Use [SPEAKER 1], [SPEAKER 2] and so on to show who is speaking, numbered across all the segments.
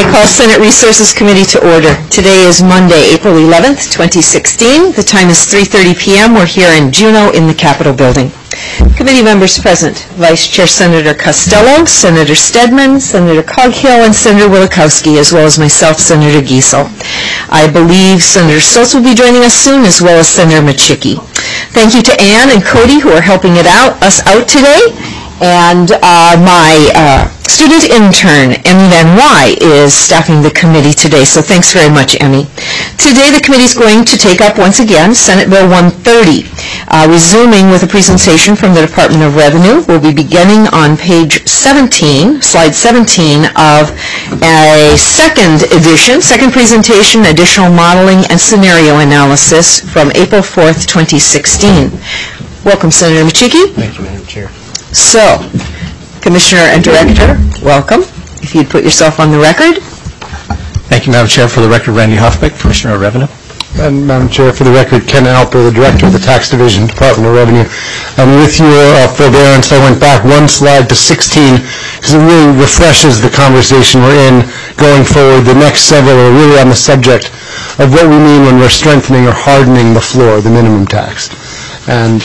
[SPEAKER 1] I call Senate Resources Committee to order. Today is Monday, April 11th, 2016. The time is 3:30 p.m. We're here in Juneau in the Capitol building. Committee members present: Vice Chair Senator Costello, Senator Stedman, Senator Coghill, and Senator Wielechowski, as well as myself, Senator Giesel. I believe Senator Stoltz will be joining us soon, as well as Senator Machicki. Thank you to Ann and Cody, who are helping us out today. And my student intern, Emmy Van Wy, is staffing the committee today, so thanks very much, Emmy. Today, the committee is going to take up, once again, Senate Bill 130, resuming with a presentation from the Department of Revenue. We'll be beginning on page 17, slide 17, of a second presentation, additional modeling and scenario analysis from April 4th, 2016. Welcome, Senator Machicki.
[SPEAKER 2] Thank you, Madam Chair.
[SPEAKER 1] So, Commissioner and Director, welcome. If you'd put yourself on the record.
[SPEAKER 2] Thank you, Madam Chair. For the record, Randy Hoffbeck, Commissioner of Revenue.
[SPEAKER 3] And Madam Chair, for the record, Ken Alper, the Director of the Tax Division, Department of Revenue. And with your forbearance, I went back one slide to 16 because it really refreshes the conversation we're in going forward. The next several are really on the subject of what we mean when we're strengthening or hardening the floor, the minimum tax. And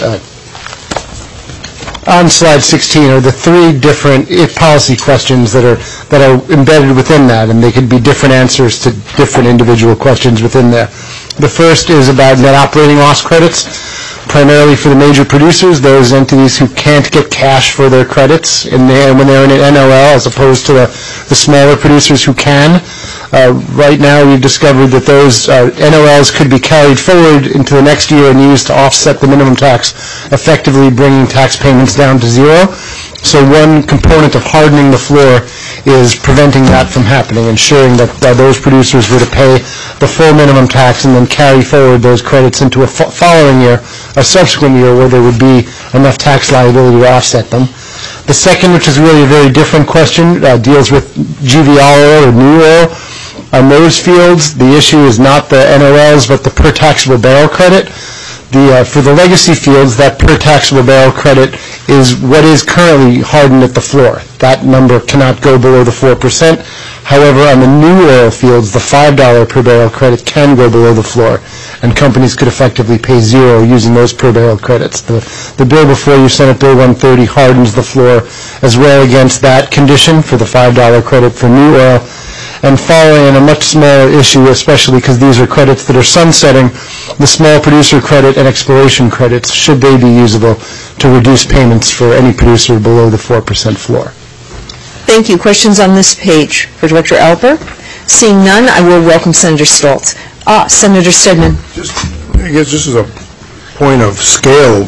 [SPEAKER 3] on slide 16 are the three different policy questions that are embedded within that, and they could be different answers to different individual questions within there. The first is about net operating loss credits, primarily for the major producers, those entities who can't get cash for their credits when they're in an NOL, as opposed to the smaller producers who can. Right now, we've discovered that those NOLs could be carried forward into the next year and used to offset the minimum tax, effectively bringing tax payments down to zero. So one component of hardening the floor is preventing that from happening, ensuring that those producers were to pay the full minimum tax and then carry forward those credits into a following year, a subsequent year, where there would be enough tax liability to offset them. The second, which is really a very different question, deals with GVR oil or new oil. On those fields, the issue is not the NOLs, but the per taxable barrel credit. For the legacy fields, that per taxable barrel credit is what is currently hardened at the floor. That number cannot go below the 4%. However, on the new oil fields, the $5 per barrel credit can go below the floor, and companies could effectively pay zero using those per barrel credits. The bill before you, Senate Bill 130, hardens the floor as well against that condition for the $5 credit for new oil. And following a much smaller issue, especially because these are credits that are sunsetting, the small producer credit and exploration credits, should they be usable to reduce payments for any producer below the 4% floor.
[SPEAKER 1] Thank you. Questions on this page for Director Alper? Seeing none, I will welcome Senator Stoltz. Senator Stedman.
[SPEAKER 4] I guess this is a point of scale.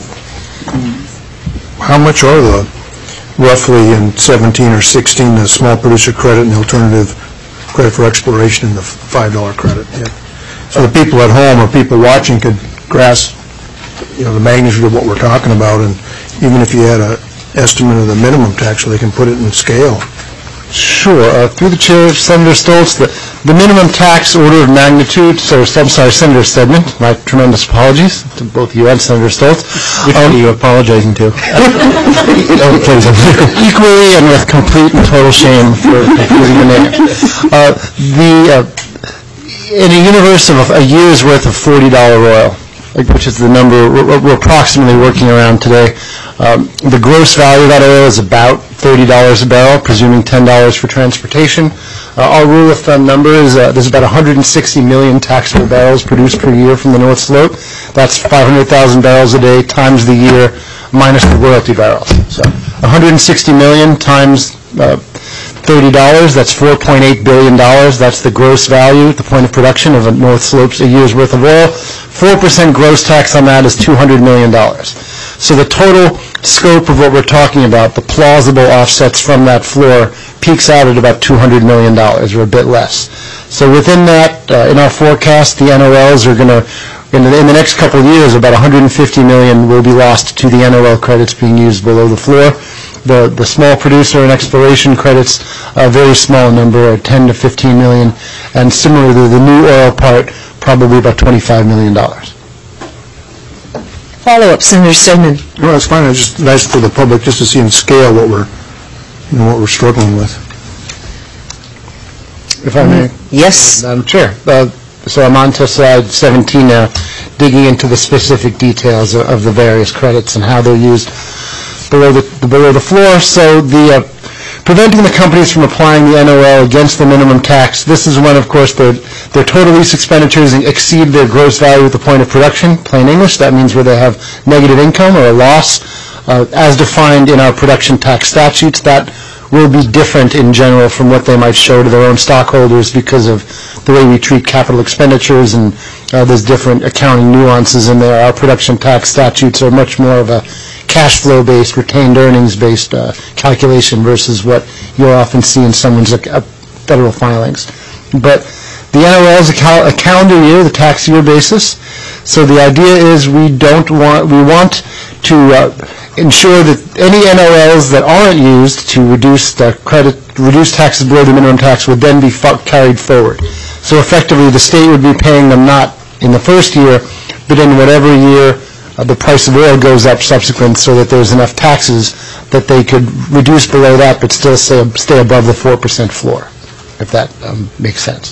[SPEAKER 4] How much are the, roughly in 17 or 16, the small producer credit and the alternative credit for exploration and the $5 credit? Yeah. So the people at home or people watching could grasp, the magnitude of what we're talking about, and even if you had an estimate of the minimum tax, so they can put it in scale.
[SPEAKER 3] Sure. Through the chair, Senator Stoltz, the minimum tax order of magnitude, Senator Stedman, my tremendous apologies to both you and Senator Stoltz.
[SPEAKER 2] Which one are you apologizing to?
[SPEAKER 3] Please, equally and with complete and total shame for confusing the name. In a universe of a year's worth of $40 oil, which is the number we're approximately working around today, the gross value of that oil is about $30 a barrel, presuming $10 for transportation. Our rule of thumb number is there's about 160 million taxable barrels produced per year from the North Slope. That's 500,000 barrels a day times the year minus the royalty barrels. So 160 million times $30, that's $4.8 billion. That's the gross value at the point of production of a North Slope's a year's worth of oil. 4% gross tax on that is $200 million. So the total scope of what we're talking about, the plausible offsets from that floor, peaks out at about $200 million or a bit less. So within that, in our forecast, the NOLs are going to, in the next couple of years, about $150 million will be lost to the NOL credits being used below the floor. The small producer and exploration credits, a very small number, 10 to 15 million, and similarly the new oil part, probably about $25 million.
[SPEAKER 1] Follow-up, Senator Stedman.
[SPEAKER 4] Well, that's fine. It's just nice for the public just to see in scale what we're struggling with.
[SPEAKER 3] if I may.
[SPEAKER 1] Yes.
[SPEAKER 3] Madam Chair. So I'm on to slide 17 now, digging into the specific details of the various credits and how they're used below the floor. So preventing the companies from applying the NOL against the minimum tax. This is when, of course, their total lease expenditures exceed their gross value at the point of production. Plain English, that means where they have negative income or a loss, as defined in our production tax statutes. That will be different in general from what they might show to their own stockholders because of the way we treat capital expenditures, and there's different accounting nuances in there. Our production tax statutes are much more of a cash flow-based, retained earnings-based calculation versus what you'll often see in someone's federal filings. But the NOL is a calendar year, the tax year basis. So the idea is we want to ensure that any NOLs that aren't used to reduce taxes below the minimum tax would then be carried forward. So effectively, the state would be paying them not in the first year, but in whatever year the price of oil goes up subsequent, so that there's enough taxes that they could reduce below that but still stay above the 4% floor, if that makes sense.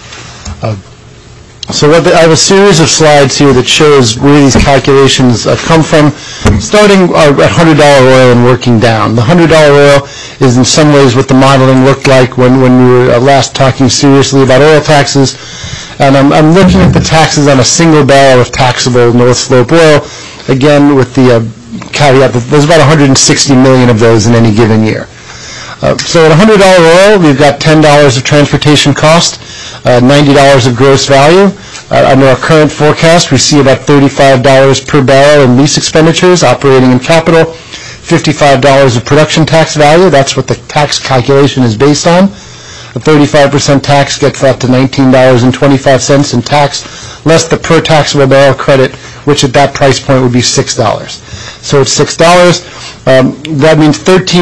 [SPEAKER 3] So I have a series of slides here that shows where these calculations come from, starting at $100 oil and working down. The $100 oil is in some ways what the modeling looked like when we were last talking seriously about oil taxes. And I'm looking at the taxes on a single barrel of taxable North Slope oil, again with the caveat that there's about 160 million of those in any given year. So at $100 oil, we've got $10 of transportation cost, $90 of gross value. Under our current forecast, we see about $35 per barrel in lease expenditures, operating and capital, $55 of production tax value. That's what the tax calculation is based on. The 35% tax gets up to $19.25 in tax, less the per taxable barrel credit, which at that price point would be $6. So it's $6. That means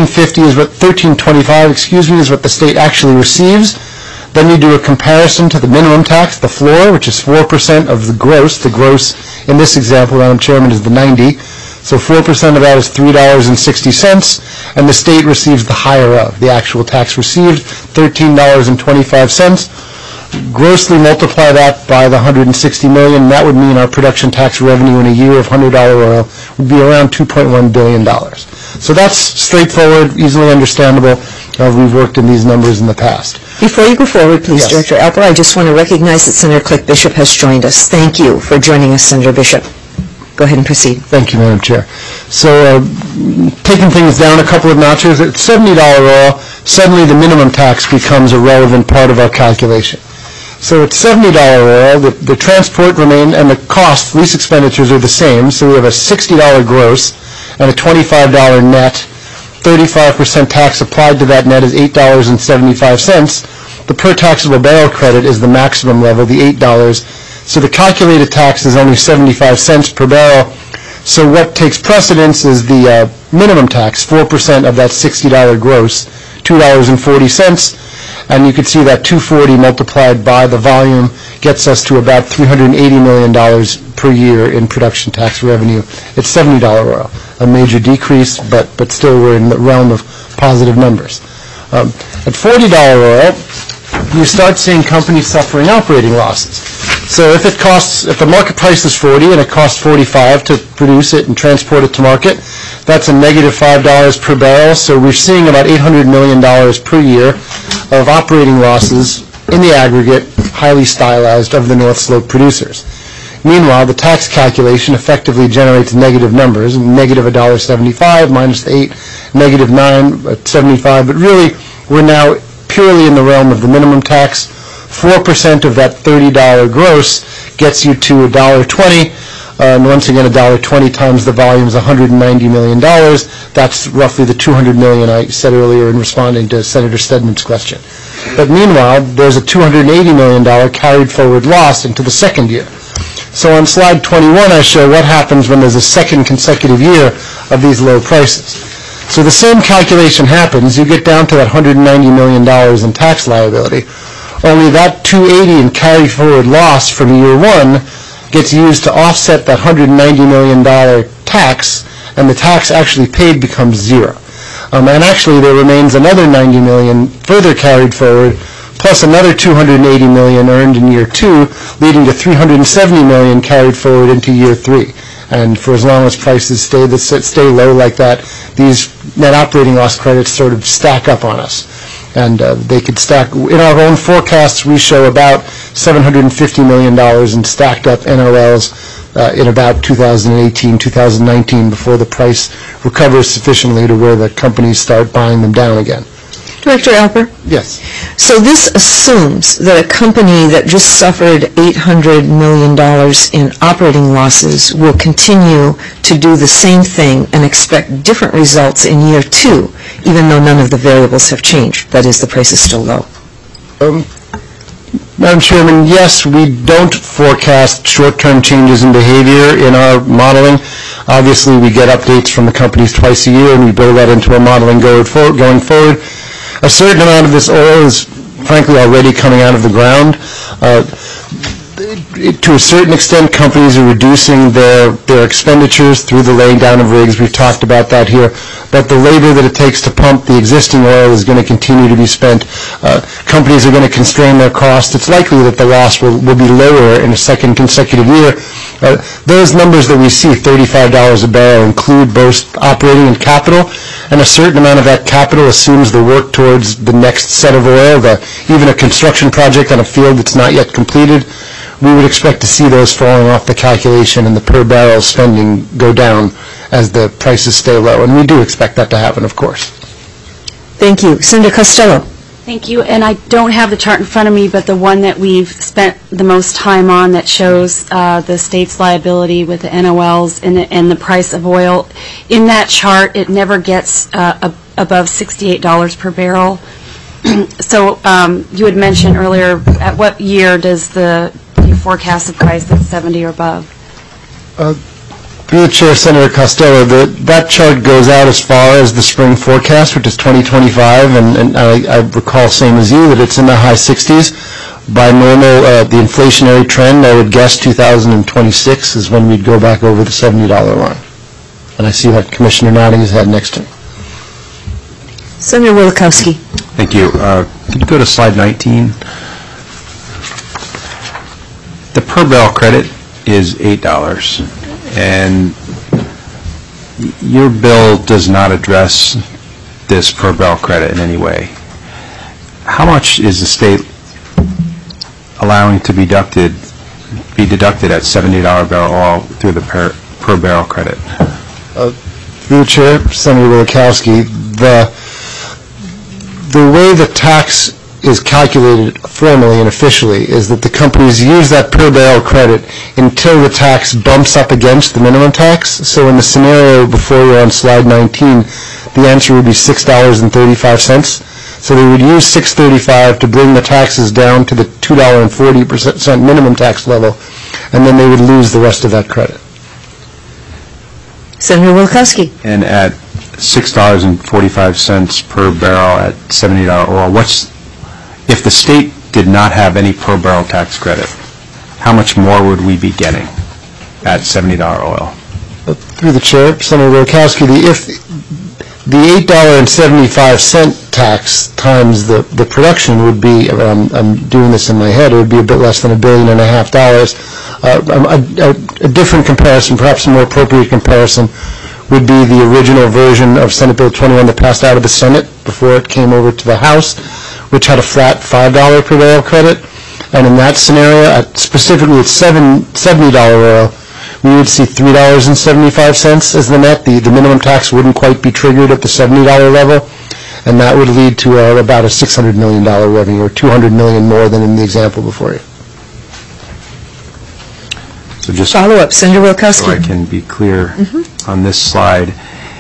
[SPEAKER 3] $13.25 is what the state actually receives. Then you do a comparison to the minimum tax, the floor, which is 4% of the gross. The gross in this example, Madam Chairman, is the 90. So 4% of that is $3.60, and the state receives the higher of, the actual tax received, $13.25. Grossly multiply that by the 160 million, and that would mean our production tax revenue in a year of $100 oil would be around $2.1 billion. So that's straightforward, easily understandable. We've worked in these numbers in the past.
[SPEAKER 1] Before you go forward, please,
[SPEAKER 3] Yes.
[SPEAKER 1] Director Alper, I just want to recognize that Senator Cliff Bishop has joined us. Thank you for joining us, Senator Bishop. Go ahead and proceed.
[SPEAKER 3] Thank you, Madam Chair. So taking things down a couple of notches, at $70 oil, suddenly the minimum tax becomes a relevant part of our calculation. So at $70 oil, the transport and the cost, lease expenditures are the same. So we have a $60 gross and a $25 net. 35% tax applied to that net is $8.75. The per taxable barrel credit is the maximum level, the $8. So the calculated tax is only 75 cents per barrel. So what takes precedence is the minimum tax, 4% of that $60 gross, $2.40. And you can see that 240 multiplied by the volume gets us to about $380 million per year in production tax revenue at $70 oil. A major decrease, but still we're in the realm of positive numbers. At $40 oil, you start seeing companies suffering operating losses. So if the market price is 40 and it costs 45 to produce it and transport it to market, that's a negative $5 per barrel. So we're seeing about $800 million per year of operating losses in the aggregate, highly stylized, of the North Slope producers. Meanwhile, the tax calculation effectively generates negative numbers, negative $1.75 minus the 8, negative 9.75, but really we're now purely in the realm of the minimum tax. 4% of that $30 gross gets you to $1.20, and once again $1.20 times the volume is $190 million. That's roughly the $200 million I said earlier in responding to Senator Stedman's question. But meanwhile, there's a $280 million carried forward loss into the second year. So on slide 21, I show what happens when there's a second consecutive year of these low prices. So the same calculation happens. You get down to that $190 million in tax liability. Only that $280 in carry forward loss from year one gets used to offset that $190 million tax, and the tax actually paid becomes zero. And actually there remains another $90 million further carried forward, plus another $280 million earned in year 2, leading to $370 million carried forward into year 3. And for as long as prices stay low like that, these net operating loss credits sort of stack up on us. And they could stack. In our own forecasts, we show about $750 million in stacked up NOLs in about 2018, 2019, before the price recovers sufficiently to where the companies start buying them down again.
[SPEAKER 1] Director Alper?
[SPEAKER 3] Yes.
[SPEAKER 1] So this assumes that a company that just suffered $800 million in operating losses will continue to do the same thing and expect different results in year 2, even though none of the variables have changed. That is, the price is still low.
[SPEAKER 3] Madam Chairman, yes, we don't forecast short-term changes in behavior in our modeling. Obviously, we get updates from the companies twice a year, and we build that into our modeling going forward. A certain amount of this oil is, frankly, already coming out of the ground. To a certain extent, companies are reducing their expenditures through the laying down of rigs. We've talked about that here. But the labor that it takes to pump the existing oil is going to continue to be spent. Companies are going to constrain their costs. It's likely that the loss will be lower in a second consecutive year. Those numbers that we see, $35 a barrel, include both operating and capital, and a certain amount of that capital assumes the work towards the next set of oil, even a construction project on a field that's not yet completed. We would expect to see those falling off the calculation and the per barrel spending go down as the prices stay low. And we do expect that to happen, of course.
[SPEAKER 1] Thank you. Senator Costello.
[SPEAKER 5] Thank you. And I don't have the chart in front of me, but the one that we've spent the most time on that shows the state's liability with the NOLs and the price of oil, in that chart, it never gets above $68 per barrel. So you had mentioned earlier, at what year does you forecast the price at 70 or above?
[SPEAKER 3] Through the Chair, Senator Costello, that chart goes out as far as the spring forecast, which is 2025, and I recall, same as you, that it's in the high 60s. By normal, the inflationary trend, I would guess 2026 is when we'd go back over the $70 line. And I see that Commissioner nodding his head next to me.
[SPEAKER 1] Senator Wielkowski.
[SPEAKER 2] Thank you. Could you go to slide 19? The per barrel credit is $8, and your bill does not address this per barrel credit in any way. How much is the state allowing to be deducted at $70 barrel oil through the per barrel credit?
[SPEAKER 3] Through the Chair, Senator Wielkowski, the way the tax is calculated formally and officially is that the companies use that per barrel credit until the tax bumps up against the minimum tax. So in the scenario before you on slide 19, the answer would be $6.35. So they would use $6.35 to bring the taxes down to the $2.40 minimum tax level, and then they would lose the rest of that credit.
[SPEAKER 1] Senator Wielkowski.
[SPEAKER 2] And at $6.45 per barrel at $70 oil, if the state did not have any per barrel tax credit, how much more would we be getting at $70 oil?
[SPEAKER 3] Through the Chair, Senator Wielkowski, the $8.75 tax times the production would be, I'm doing this in my head, it would be a bit less than $1.5 billion. A different comparison, perhaps a more appropriate comparison, would be the original version of Senate Bill 21 that passed out of the Senate before it came over to the House, which had a flat $5 per barrel credit. And in that scenario, specifically at $70 oil, we would see $3.75 as the net. The minimum tax wouldn't quite be triggered at the $70 level, and that would lead to about a $600 million revenue, or $200 million more than in the example before you.
[SPEAKER 2] So just
[SPEAKER 1] follow-up, Senator Wielkowski.
[SPEAKER 2] So I can be clear on this slide,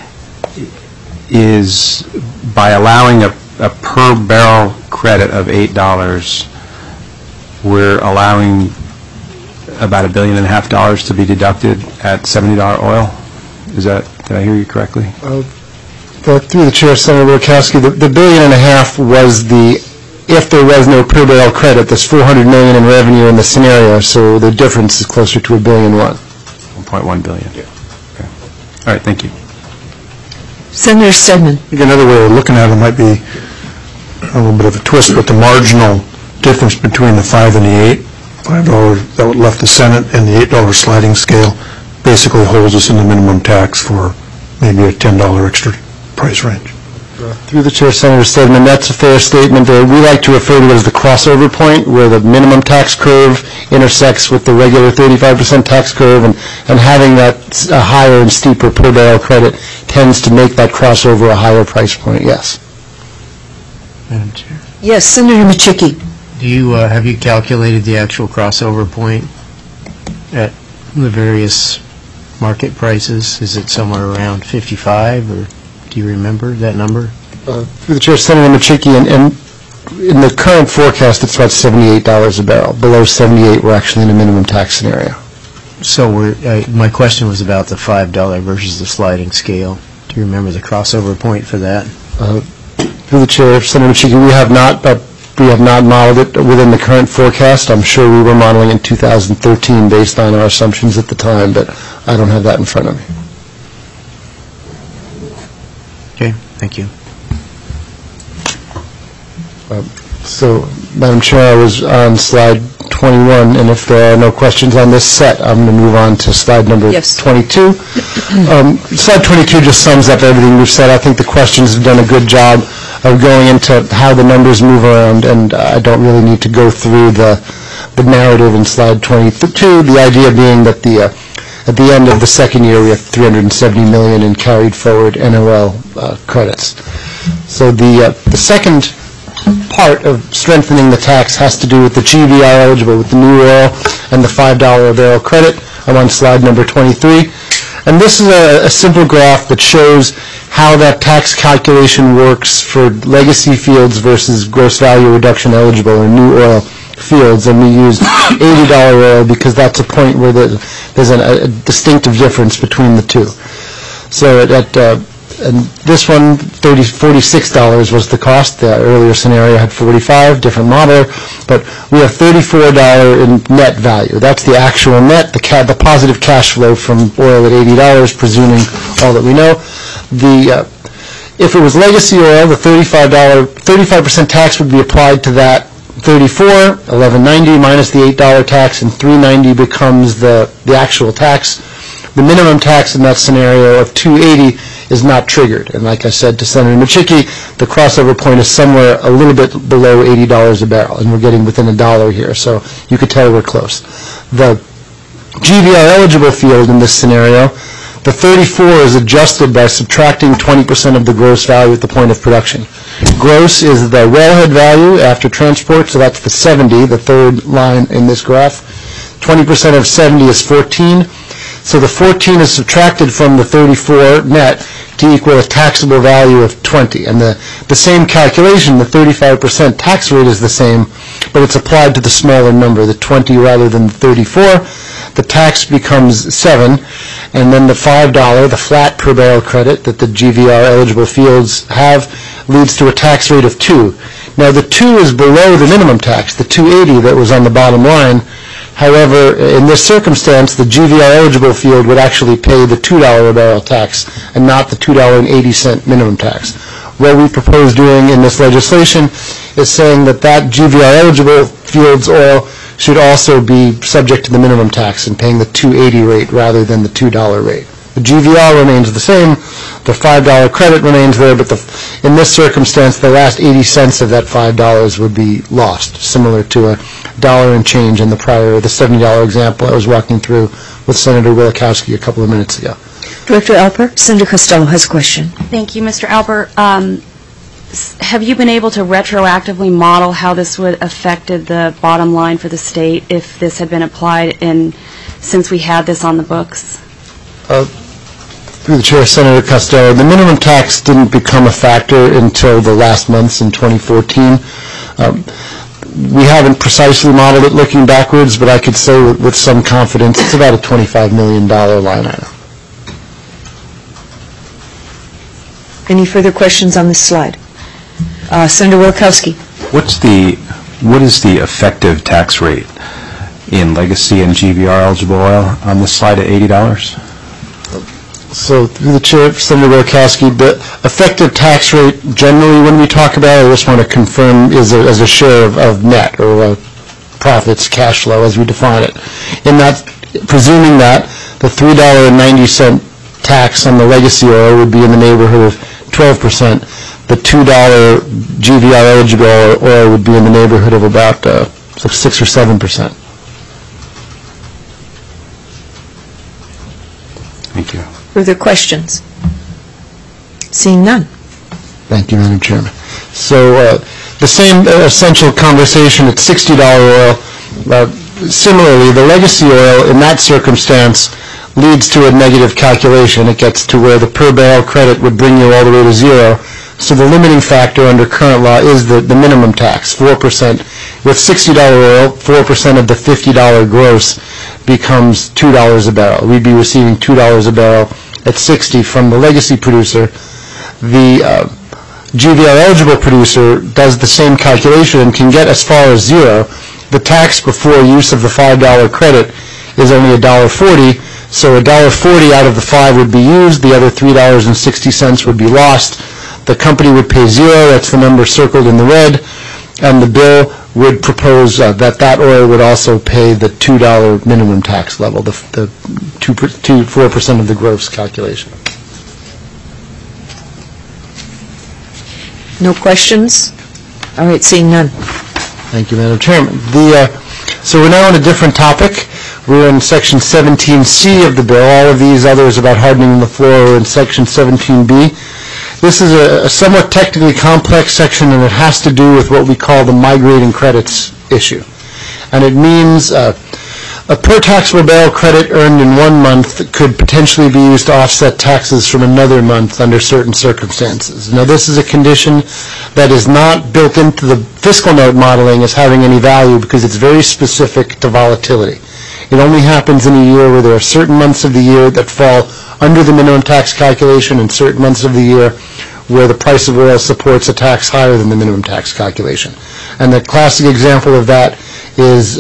[SPEAKER 2] is by allowing a per barrel credit of $8, we're allowing about $1.5 billion to be deducted at $70 oil? Did I hear you correctly?
[SPEAKER 3] Through the Chair, Senator Wielkowski, the $1.5 billion was if there was no per barrel credit, there's $400 million in revenue in the scenario, so the difference is closer to $1.1 billion.
[SPEAKER 2] $1.1 billion. Yeah. Okay. All right, thank you.
[SPEAKER 1] Senator Stedman.
[SPEAKER 4] I think another way of looking at it might be a little bit of a twist, but the marginal difference between the 5 and the 8, $5 that left the Senate, and the $8 sliding scale basically holds us in the minimum tax for maybe a $10 extra price range.
[SPEAKER 3] Through the chair, Senator Stedman, that's a fair statement. We like to refer to it as the crossover point, where the minimum tax curve intersects with the regular 35% tax curve, and having that higher and steeper per barrel credit tends to make that crossover a higher price point, yes.
[SPEAKER 6] Madam Chair,
[SPEAKER 1] Yes, Senator Machicki.
[SPEAKER 6] have you calculated the actual crossover point at the various market prices? Is it somewhere around 55, or do you remember that number?
[SPEAKER 3] Through the chair, Senator Machicki, and in the current forecast, it's about $78 a barrel. Below 78, we're actually in a minimum tax scenario.
[SPEAKER 6] So my question was about the $5 versus the sliding scale. Do you remember the crossover point for that?
[SPEAKER 3] Through the chair, Senator Machicki, we have not modeled it within the current forecast. I'm sure we were modeling in 2013 based on our assumptions at the time, but I don't have that in front of me.
[SPEAKER 6] Okay, thank you.
[SPEAKER 3] So, Madam Chair, I was on slide 21, and if there are no questions on this set, I'm going to move on to slide number 22. Slide 22 just sums up everything we've said. I think the questions have done a good job of going into how the numbers move around, and I don't really need to go through the narrative in slide 22, the idea being that at the end of the second year, we have $370 million in carried forward NOL credits. So the second part of strengthening the tax has to do with the GVR eligible, with the new oil and the $5 a barrel credit. I'm on slide number 23. And this is a simple graph that shows how that tax calculation works for legacy fields versus gross value reduction eligible or new oil fields. And we used $80 oil because that's a point where there's a distinctive difference between the two. So and this one, $46 was the cost. The earlier scenario had $45, different model, but we have $34 in net value. That's the actual net, the positive cash flow from oil at $80, presuming all that we know. If it was legacy oil, the 35% tax would be applied to that. 34, $11.90 minus the $8 tax, and $3.90 becomes the actual tax. The minimum tax in that scenario of $2.80 is not triggered. And like I said to Senator Machicki, the crossover point is somewhere a little bit below $80 a barrel, and we're getting within $1 here, so you could tell we're close. The GVR eligible field in this scenario, the 34 is adjusted by subtracting 20% of the gross value at the point of production. Gross is the wellhead value after transport, so that's the 70, the third line in this graph. 20% of 70 is 14. So the 14 is subtracted from the 34 net to equal a taxable value of 20. And the same calculation, the 35% tax rate is the same, but it's applied to the smaller number, the 20 rather than the 34. The tax becomes 7, and then the $5, the flat per barrel credit that the GVR eligible fields have, leads to a tax rate of 2. Now the 2 is below the minimum tax, the $2.80 that was on the bottom line. However, in this circumstance, the GVR eligible field would actually pay the $2 a barrel tax and not the $2.80 minimum tax. What we propose doing in this legislation is saying that GVR eligible field's oil should also be subject to the minimum tax and paying the $2.80 rate rather than the $2 rate. The GVR remains the same, the $5 credit remains there, but in this circumstance, the last 80 cents of that $5 would be lost, similar to a dollar and change in the $70 example I was walking through with Senator Wielechowski a couple of minutes ago.
[SPEAKER 1] Director Alper, Senator Costello has a question.
[SPEAKER 5] Thank you, Mr. Alper. Have you been able to retroactively model how this would have affected the bottom line for the state if this had been applied since we had this on the books?
[SPEAKER 3] Through the chair, Senator Costello, the minimum tax didn't become a factor until the last months in 2014. We haven't precisely modeled it looking backwards, but I could say with some confidence it's about a $25 million line item.
[SPEAKER 1] Any further questions on this slide? Senator Wielechowski.
[SPEAKER 2] What is the effective tax rate in legacy and GVR eligible oil on this slide at $80?
[SPEAKER 3] So, through the chair, Senator Rolkowski, the effective tax rate, generally, when we talk about it, I just want to confirm, is as a share of net, or profits, cash flow, as we define it. In that, presuming that the $3.90 tax on the legacy oil would be in the neighborhood of 12%, the $2 GVR eligible oil would be in the neighborhood of about 6 or 7%.
[SPEAKER 2] Thank you.
[SPEAKER 1] Further questions? Seeing none.
[SPEAKER 3] Thank you, Madam Chairman. So the same essential conversation at $60 oil. Similarly, the legacy oil in that circumstance leads to a negative calculation. It gets to where the per barrel credit would bring you all the way to zero. So the limiting factor under current law is the minimum tax, 4%. With $60 oil, 4% of the $50 gross becomes $2 a barrel. We'd be receiving $2 a barrel at 60 from the legacy producer. The GVR eligible producer does the same calculation and can get as far as zero. The tax before use of the $5 credit is only $1.40, so $1.40 out of the 5 would be used, the other $3.60 would be lost. The company would pay zero, that's the number circled in the red, and the bill would propose that oil would also pay the $2 minimum tax level, the 4% of the gross calculation.
[SPEAKER 1] No questions? All right, seeing none.
[SPEAKER 3] Thank you, Madam Chairman. So we're now on a different topic. We're in Section 17C of the bill. All of these others about hardening the floor are in Section 17B. This is a somewhat technically complex section, and it has to do with what we call the migrating credits issue. And it means a per taxable barrel credit earned in 1 month could potentially be used to offset taxes from another month under certain circumstances. Now, this is a condition that is not built into the fiscal note modeling as having any value because it's very specific to volatility. It only happens in a year where there are certain months of the year that fall under the minimum tax calculation and certain months of the year where the price of oil supports a tax higher than the minimum tax calculation. And the classic example of that is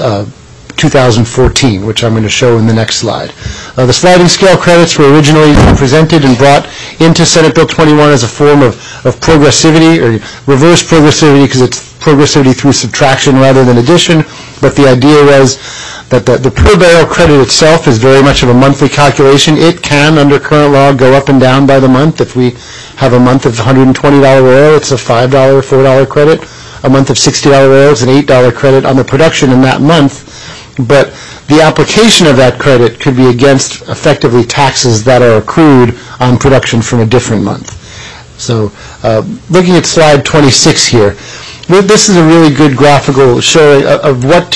[SPEAKER 3] 2014, which I'm going to show in the next slide. The sliding scale credits were originally presented and brought into Senate Bill 21 as a form of progressivity, or reverse progressivity, because it's progressivity through subtraction rather than addition. But the idea was that the per barrel credit itself is very much of a monthly calculation. It can, under current law, go up and down by the month. If we have a month of $120 oil, it's a $5, $4 credit. A month of $60 oil is an $8 credit on the production in that month. But the application of that credit could be against, effectively, taxes that are accrued on production from a different month. So looking at slide 26 here, this is a really good graphical showing of what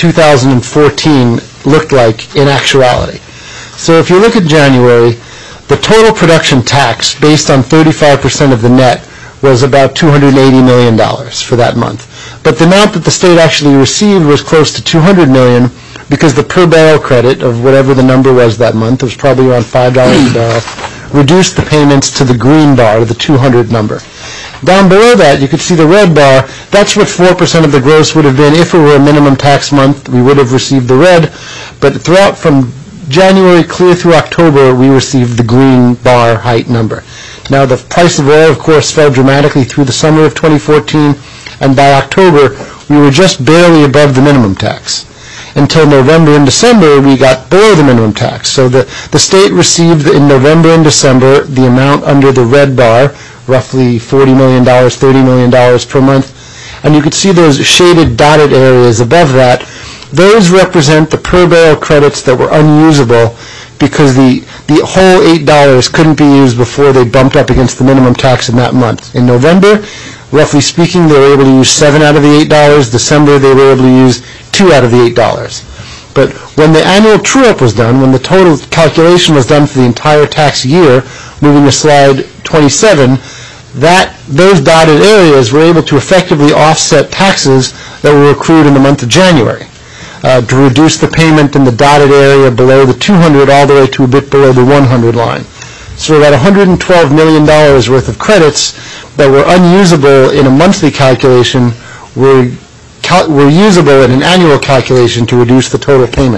[SPEAKER 3] 2014 looked like in actuality. So if you look at January, the total production tax based on 35% of the net was about $280 million for that month. But the amount that the state actually received was close to $200 million because the per barrel credit of whatever the number was that month, it was probably around $5 a barrel, reduced the payments to the green bar, the 200 number. Down below that, you could see the red bar. That's what 4% of the gross would have been. If it were a minimum tax month, we would have received the red. But throughout, from January clear through October, we received the green bar height number. Now, the price of oil, of course, fell dramatically through the summer of 2014, and by October, we were just barely above the minimum tax. Until November and December, we got below the minimum tax. So the state received in November and December the amount under the red bar, roughly $40 million, $30 million per month. And you could see those shaded dotted areas above that. Those represent the per barrel credits that were unusable because the whole $8 couldn't be used before they bumped up against the minimum tax in that month. In November, roughly speaking, they were able to use 7 out of the $8. December, they were able to use 2 out of the $8. But when the annual true-up was done, when the total calculation was done for the entire tax year, moving to slide 27, those dotted areas were able to effectively offset taxes that were accrued in the month of January to reduce the payment in the dotted area below the 200 all the way to a bit below the 100 line. So about $112 million worth of credits that were unusable in a monthly calculation were usable in an annual calculation to reduce the total payment.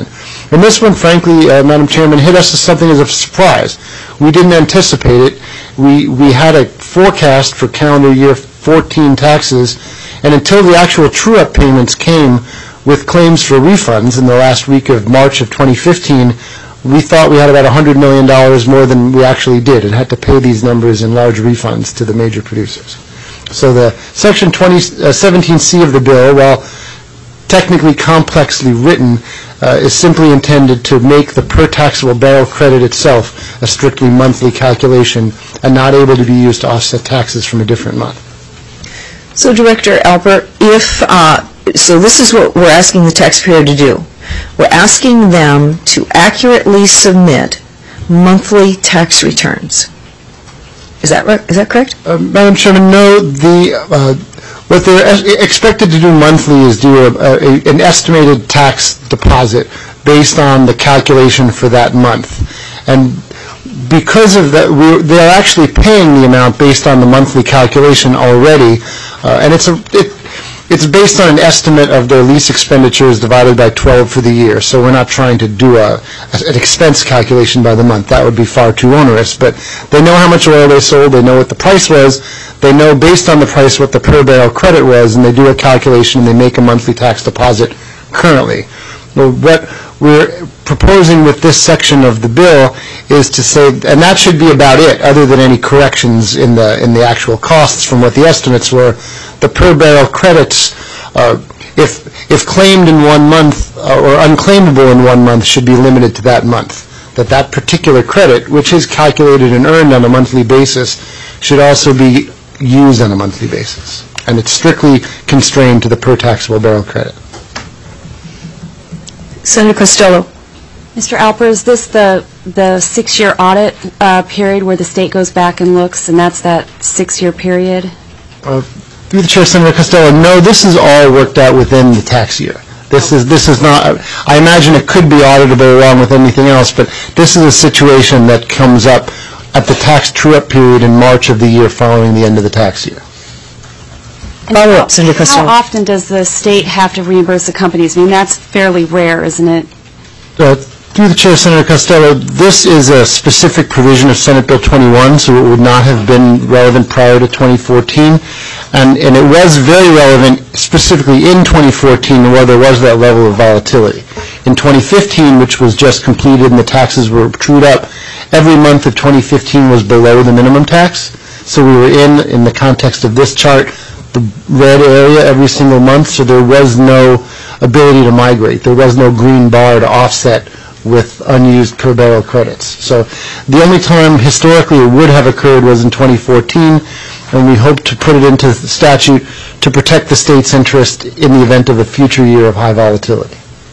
[SPEAKER 3] And this one, frankly, Madam Chairman, hit us as something as a surprise. We didn't anticipate it. We had a forecast for calendar year 14 taxes, and until the actual true-up payments came with claims for refunds in the last week of March of 2015, we thought we had about $100 million more than we actually did and had to pay these numbers in large refunds to the major producers. So the Section 17C of the bill, while technically complexly written, is simply intended to make the per taxable barrel credit itself a strictly monthly calculation and not able to be used to offset taxes from a different month.
[SPEAKER 1] So, Director Alper, so this is what we're asking the taxpayer to do. We're asking them to accurately submit monthly tax returns. Is that right? Is that correct?
[SPEAKER 3] Madam Chairman, no. What they're expected to do monthly is do an estimated tax deposit based on the calculation for that month. And because of that, they're actually paying the amount based on the monthly calculation already, and it's based on an estimate of their lease expenditures divided by 12 for the year. So we're not trying to do an expense calculation by the month. That would be far too onerous. But they know how much oil they sold. They know what the price was. They know based on the price what the per barrel credit was, and they do a calculation and they make a monthly tax deposit currently. Well, what we're proposing with this section of the bill is to say, and that should be about it, other than any corrections in the actual costs from what the estimates were. The per barrel credits, if claimed in 1 month or unclaimable in 1 month, should be limited to that month. That particular credit, which is calculated and earned on a monthly basis, should also be used on a monthly basis. And it's strictly constrained to the per taxable barrel credit.
[SPEAKER 1] Senator Costello.
[SPEAKER 5] Mr. Alper, is this the 6-year audit period where the state goes back and looks, and that's that 6-year period?
[SPEAKER 3] Through the Chair, Senator Costello, no, this is all worked out within the tax year. This is not, I imagine it could be auditable along with anything else, but this is a situation that comes up at the tax true-up period in March of the year following the end of the tax year.
[SPEAKER 1] Follow-up, Senator Costello.
[SPEAKER 5] How often does the state have to reimburse the companies? I mean, that's fairly rare, isn't it?
[SPEAKER 3] Through the Chair, Senator Costello, this is a specific provision of Senate Bill 21, so it would not have been relevant prior to 2014. And it was very relevant specifically in 2014 where there was that level of volatility. In 2015, which was just completed and the taxes were trued up, every month of 2015 was below the minimum tax. So we were in the context of this chart, the red area every single month, so there was no ability to migrate. There was no green bar to offset with unused per barrel credits. So the only time historically it would have occurred was in 2014, and we hope to put it into the statute to protect the state's interest in the event of a future year of high volatility.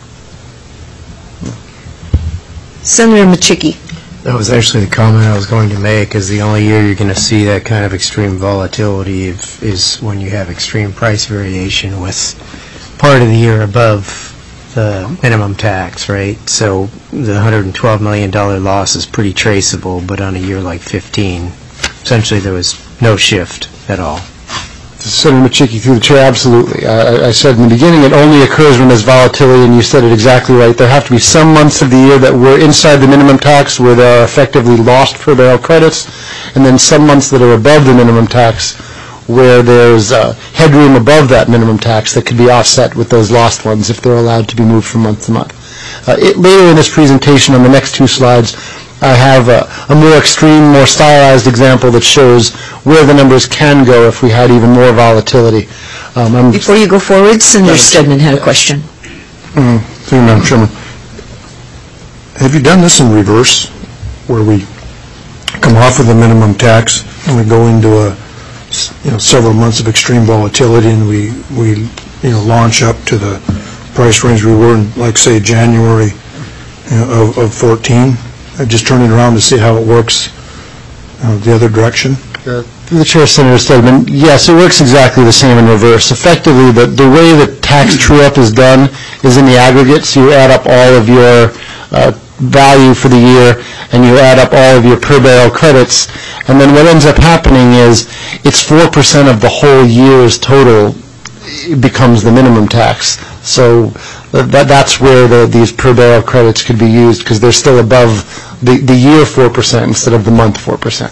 [SPEAKER 1] Senator Machicki.
[SPEAKER 6] That was actually the comment I was going to make, is the only year you're going to see that kind of extreme volatility is when you have extreme price variation with part of the year above the minimum tax, right? So the $112 million loss is pretty traceable, but on a year like 15, essentially there was no shift at all.
[SPEAKER 3] Senator Machicki, through the Chair, absolutely. I said in the beginning it only occurs when there's volatility, and you said it exactly right. There have to be some months of the year that were inside the minimum tax where there are effectively lost per barrel credits, and then some months that are above the minimum tax where there's headroom above that minimum tax that could be offset with those lost ones if they're allowed to be moved from month to month. Later in this presentation, on the next 2 slides, I have a more extreme, more stylized example that shows where the numbers can go if we had even more volatility.
[SPEAKER 1] Before you go forward, Senator Stedman had a question.
[SPEAKER 4] Thank you, Madam Chairman. Have you done this in reverse, where we come off of the minimum tax and we go into several months of extreme volatility, and we launch up to the price range we were in, like, say, January of 14? Just turn it around to see how it works the other direction?
[SPEAKER 3] Through the Chair, Senator Stedman, yes, it works exactly the same in reverse. Effectively, the way the tax true-up is done is in the aggregate, so you add up all of your value for the year, and you add up all of your per barrel credits, and then what ends up happening is it's 4% of the whole year's total becomes the minimum tax. So that's where these per barrel credits could be used, because they're still above the year 4% instead of the month 4%.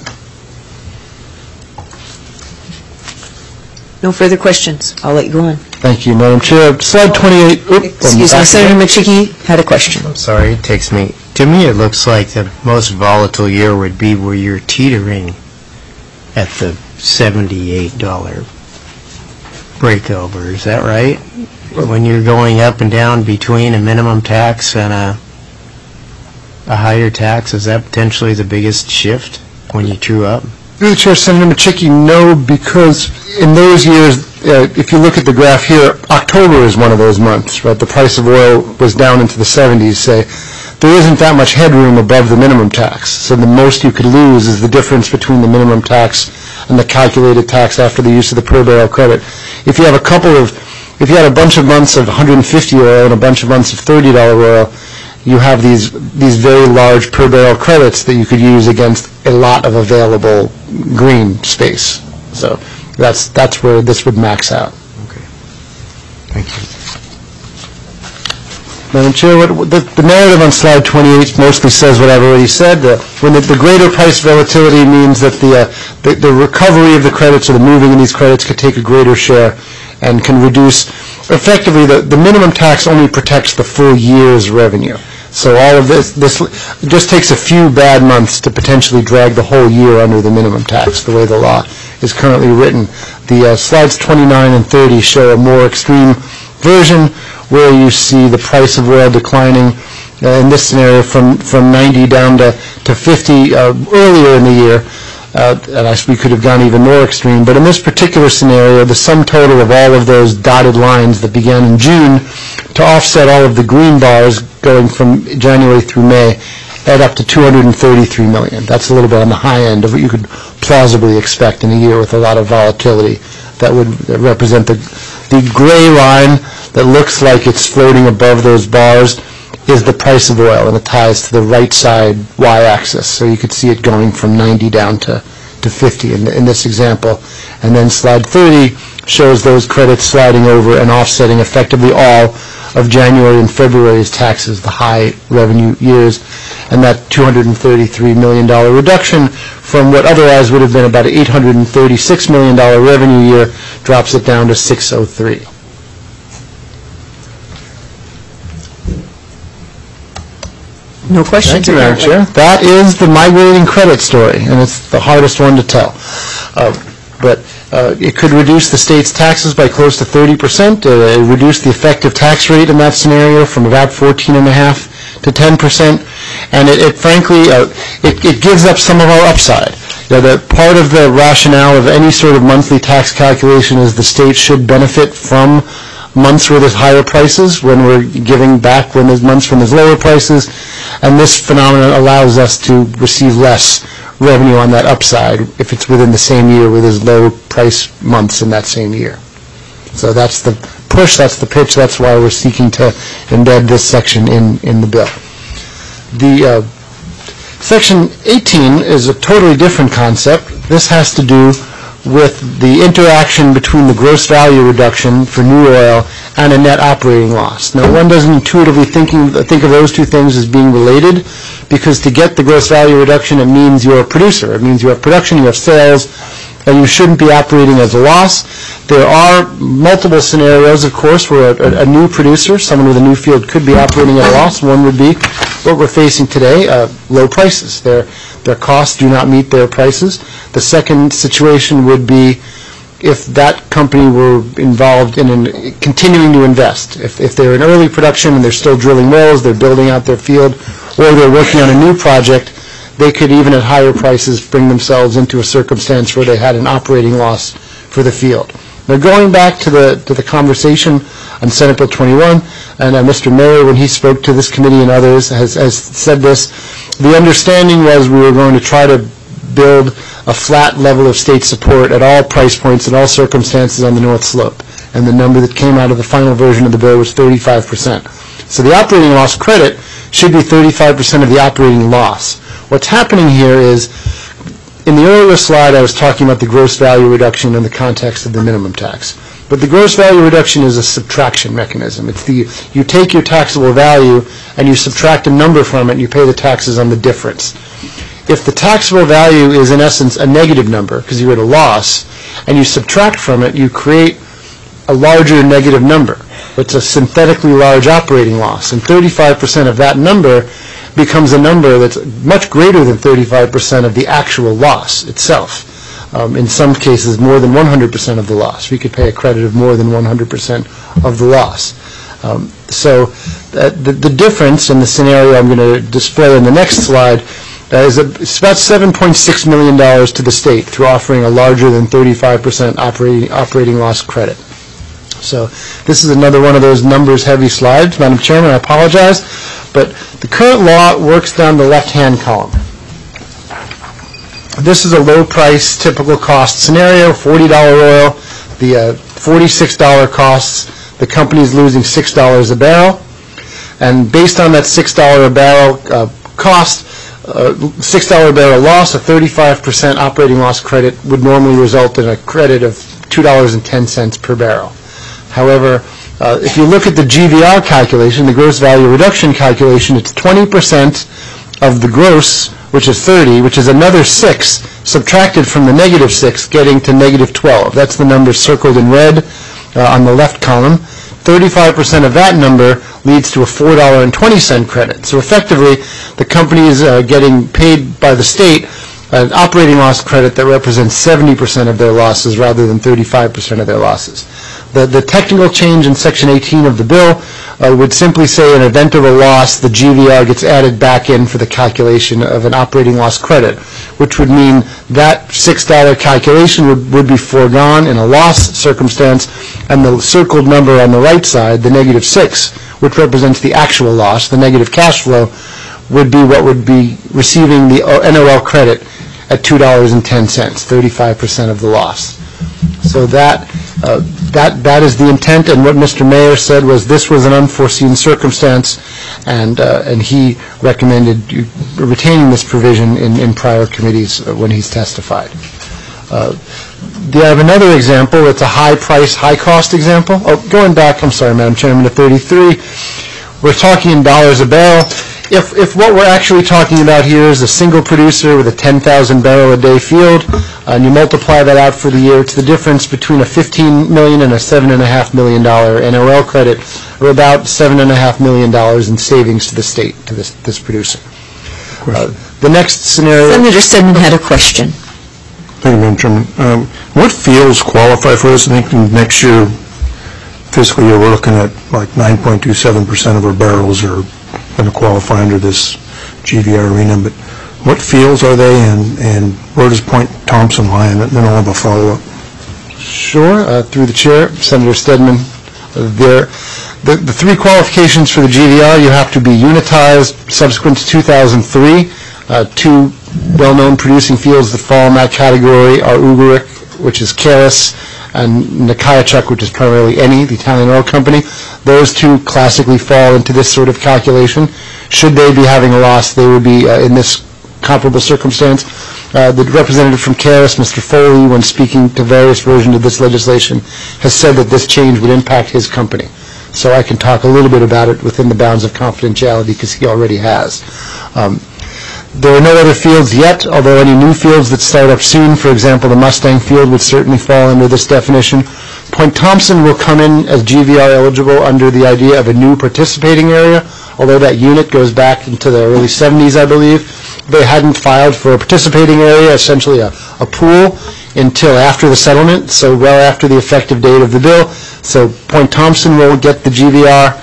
[SPEAKER 1] No further questions. I'll let you go on.
[SPEAKER 3] Thank you, Madam Chair. Slide 28.
[SPEAKER 1] Excuse me, Senator Machiki had a question.
[SPEAKER 6] I'm sorry, it takes me, to me it looks like the most volatile year would be where you're teetering at the $78 breakover. Is that right? When you're going up and down between a minimum tax and a higher tax, is that potentially the biggest shift when you true up?
[SPEAKER 3] Through the Chair, Senator Machiki, no, because in those years, if you look at the graph here, October is one of those months, right? The price of oil was down into the 70s, say. There isn't that much headroom above the minimum tax, so the most you could lose is the difference between the minimum tax and the calculated tax after the use of the per barrel credit. If you have if you had a bunch of months of 150 oil and a bunch of months of $30 oil, you have these very large per barrel credits that you could use against a lot of available green space. So that's where this would max out.
[SPEAKER 6] Okay. Thank you.
[SPEAKER 3] Madam Chair, the narrative on slide 28 mostly says what I've already said. When the greater price volatility means that the recovery of the credits or the moving of these credits could take a greater share and can reduce, effectively, the minimum tax only protects the full year's revenue. So all of this just takes a few bad months to potentially drag the whole year under the minimum tax, the way the law is currently written. The slides 29 and 30 show a more extreme version where you see the price of oil declining in this scenario from 90 down to 50 earlier in the year. And we could have gone even more extreme. But in this particular scenario, the sum total of all of those dotted lines that began in June to offset all of the green bars going from January through May add up to $233 million. That's a little bit on the high end of what you could plausibly expect in a year with a lot of volatility. That would represent the gray line that looks like it's floating above those bars is the price of oil, and it ties to the right side y-axis. So you could see it going from 90 down to 50 in this example. And then slide 30 shows those credits sliding over and offsetting effectively all of January and February's taxes, the high revenue years. And that $233 million reduction from what otherwise would have been about an $836 million revenue year drops it down to $603.
[SPEAKER 1] No questions?
[SPEAKER 3] Thank you, Madam Chair. That is the migrating credit story, and it's the hardest one to tell. But it could reduce the state's taxes by close to 30%, reduce the effective tax rate in that scenario from about 14.5% to 10%, and it frankly, it gives up some of our upside. Part of the rationale of any sort of monthly tax calculation is the state should benefit from months where there's higher prices, when we're giving back when there's months when there's lower prices, and this phenomenon allows us to receive less revenue on that upside if it's within the same year where there's low price months in that same year. So that's the push, that's the pitch, that's why we're seeking to embed this section in the bill. The Section 18 is a totally different concept. This has to do with the interaction between the gross value reduction for new oil and a net operating loss. Now, one doesn't intuitively think of those two things as being related, because to get the gross value reduction, it means you're a producer. It means you have production, you have sales, and you shouldn't be operating as a loss. There are multiple scenarios, of course, where a new producer, someone with a new field, could be operating at a loss. One would be what we're facing today, low prices. Their costs do not meet their prices. The second situation would be if that company were involved in continuing to invest. If they're in early production and they're still drilling wells, they're building out their field, or they're working on a new project, they could, even at higher prices, bring themselves into a circumstance where they had an operating loss for the field. Now, going back to the conversation on Senate Bill 21, and Mr. Mayor, when he spoke to this committee and others, has said this, the understanding was we were going to try to build a flat level of state support at all price points and all circumstances on the North Slope. And the number that came out of the final version of the bill was 35%. So the operating loss credit should be 35% of the operating loss. What's happening here is, in the earlier slide, I was talking about the gross value reduction in the context of the minimum tax. But the gross value reduction is a subtraction mechanism. It's you take your taxable value and you subtract a number from it and you pay the taxes on the difference. If the taxable value is in essence a negative number because you're at a loss and you subtract from it, you create a larger negative number. It's a synthetically large operating loss, and 35% of that number becomes a number that's much greater than 35% of the actual loss itself. In some cases, more than 100% of the loss. We could pay a credit of more than 100% of the loss. So the difference in the scenario I'm going to display in the next slide is it's about $7.6 million to the state through offering a larger than 35% operating loss credit. So this is another one of those numbers-heavy slides. Madam Chairman, I apologize, but the current law works down the left-hand column. This is a low-price, typical cost scenario, $40 oil, the $46 costs, the company's losing $6 a barrel, and based on that $6 a barrel cost, $6 a barrel loss, a 35% operating loss credit would normally result in a credit of $2.10 per barrel. However, if you look at the GVR calculation, the gross value reduction calculation, it's 20% of the gross, which is 30, which is another 6, subtracted from the negative 6, getting to negative 12. That's the number circled in red on the left column. 35% of that number leads to a $4.20 credit. So effectively, the company is getting paid by the state an operating loss credit that represents 70% of their losses rather than 35% of their losses. The technical change in Section 18 of the bill would simply say in event of a loss, the GVR gets added back in for the calculation of an operating loss credit, which would mean that $6 calculation would be foregone in a loss circumstance, and the circled number on the right side, the negative 6, which represents the actual loss, the negative cash flow, would be what would be receiving the NOL credit at $2.10, 35% of the loss. So that is the intent, and what Mr. Mayor said was this was an unforeseen circumstance, and he recommended retaining this provision in prior committees when he's testified. I have another example. It's a high-price, high-cost example. Going back, I'm sorry, Madam Chairman, to 33, we're talking in dollars a barrel. If what we're actually talking about here is a single producer with a 10,000 barrel a day field, and you multiply that out for the year, it's the difference between a $15 million and a $7.5 million NOL credit, or about $7.5 million in savings to the state, to this producer. The next scenario...
[SPEAKER 1] Senator Stedman had a question.
[SPEAKER 4] Thank you, Madam Chairman. What fields qualify for this? I think next year, fiscal year, we're looking at like 9.27% of our barrels are going to qualify under this GVR arena, but what fields are they, and where does Point Thompson lie in it? And then I'll have a follow-up.
[SPEAKER 3] Sure. Through the chair, Senator Stedman, the three qualifications for the GVR, you have to be unitized subsequent to 2003. Two well-known producing fields that fall in that category are Ugarik, which is Karis, and Nikayachuk, which is primarily Eni, the Italian oil company. Those two classically fall into this sort of calculation. Should they be having a loss, they would be in this comparable circumstance. The representative from Karis, Mr. Foley, when speaking to various versions of this legislation, has said that this change would impact his company. So I can talk a little bit about it within the bounds of confidentiality because he already has. There are no other fields yet, although any new fields that start up soon, for example, the Mustang field would certainly fall under this definition. Point Thompson will come in as GVR eligible under the idea of a new participating area, although that unit goes back into the early 70s, I believe. They hadn't filed for a participating area, essentially a pool, until after the settlement, so well after the effective date of the bill. So Point Thompson will get the GVR,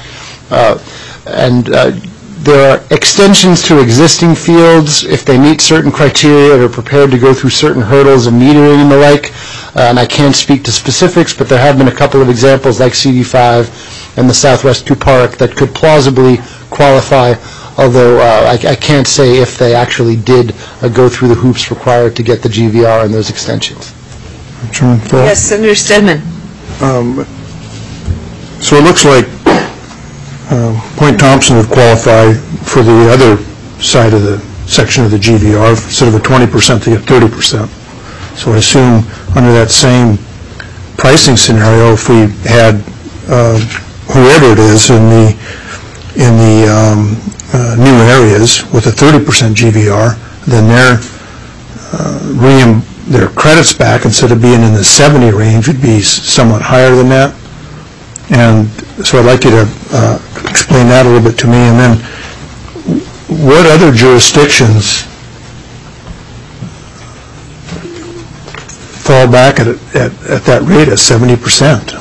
[SPEAKER 3] and there are extensions to existing fields if they meet certain criteria or are prepared to go through certain hurdles of metering and the like. And I can't speak to specifics, but there have been a couple of examples like CD5 and the Southwest Tuparik that could plausibly qualify, although I can't say if they actually did go through the hoops required to get the GVR and those extensions.
[SPEAKER 1] Yes, Senator Stedman.
[SPEAKER 4] So it looks like Point Thompson would qualify for the other side of the section of the GVR. Instead of a 20%, they get 30%. So I assume under that same pricing scenario, if we had whoever it is in the new areas with a 30% GVR, then their credits back, instead of being in the 70 range, would be somewhat higher than that. And so I'd like you to explain that a little bit to me. And then what other jurisdictions fall back at that rate of 70%?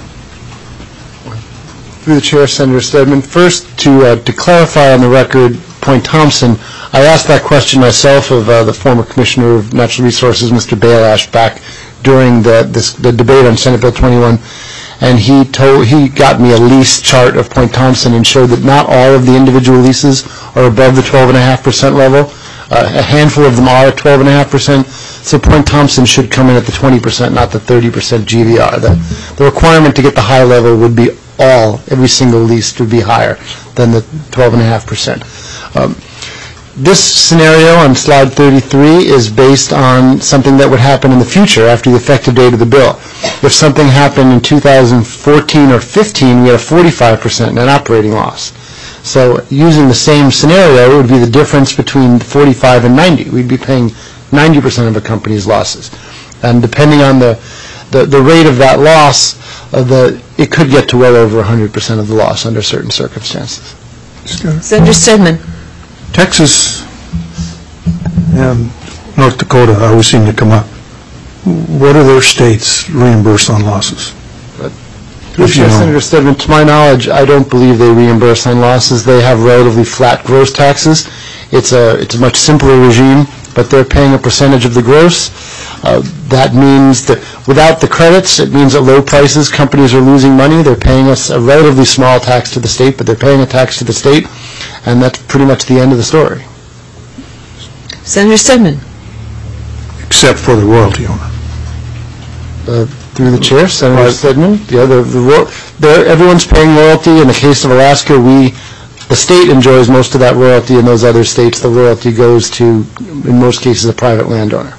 [SPEAKER 3] Through the chair, Senator Stedman. First, to clarify on the record, Point Thompson, I asked that question myself of the former Commissioner of Natural Resources, Mr. Bailash, back during the debate on Senate Bill 21, and he got me a lease chart of Point Thompson and showed that not all of the individual leases are above the 12.5% level. A handful of them are at 12.5%, so Point Thompson should come in at the 20%, not the 30% GVR. The requirement to get the high level would be every single lease would be higher than the 12.5%. This scenario on slide 33 is based on something that would happen in the future after the effective date of the bill. If something happened in 2014 or 15, we had a 45% net operating loss. So using the same scenario, it would be the difference between 45 and 90. We'd be paying 90% of a company's losses. And depending on the rate of that loss, it could get to well over 100% of the loss under certain circumstances.
[SPEAKER 1] Senator Stedman.
[SPEAKER 4] Texas and North Dakota always seem to come up. What do their states reimburse on losses?
[SPEAKER 3] Senator Stedman, to my knowledge, I don't believe they reimburse on losses. They have relatively flat gross taxes. It's a much simpler regime, but they're paying a percentage of the gross. That means that without the credits, it means at low prices, companies are losing money. They're paying us a relatively small tax to the state, but they're paying a tax to the state, and that's pretty much the end of the story.
[SPEAKER 1] Senator Stedman.
[SPEAKER 4] Except for the royalty owner.
[SPEAKER 3] Through the chair, Senator Stedman. Everyone's paying royalty. In the case of Alaska, the state enjoys most of that royalty. In those other states, the royalty goes to, in most cases, a private landowner.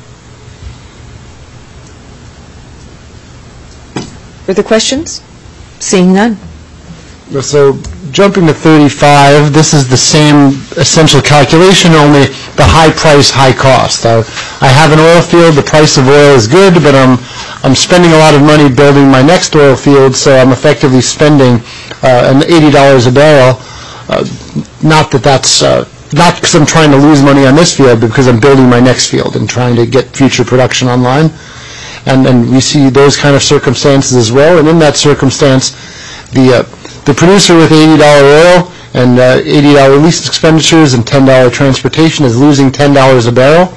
[SPEAKER 1] Further questions? Seeing none.
[SPEAKER 3] So jumping to 35, this is the same essential calculation, only the high price, high cost. I have an oil field, the price of oil is good, but I'm spending a lot of money building my next oil field, so I'm effectively spending $80 a barrel. Not because I'm trying to lose money on this field, but because I'm building my next field and trying to get future production online. And we see those kind of circumstances as well. And in that circumstance, the producer with $80 oil and $80 lease expenditures and $10 transportation is losing $10 a barrel.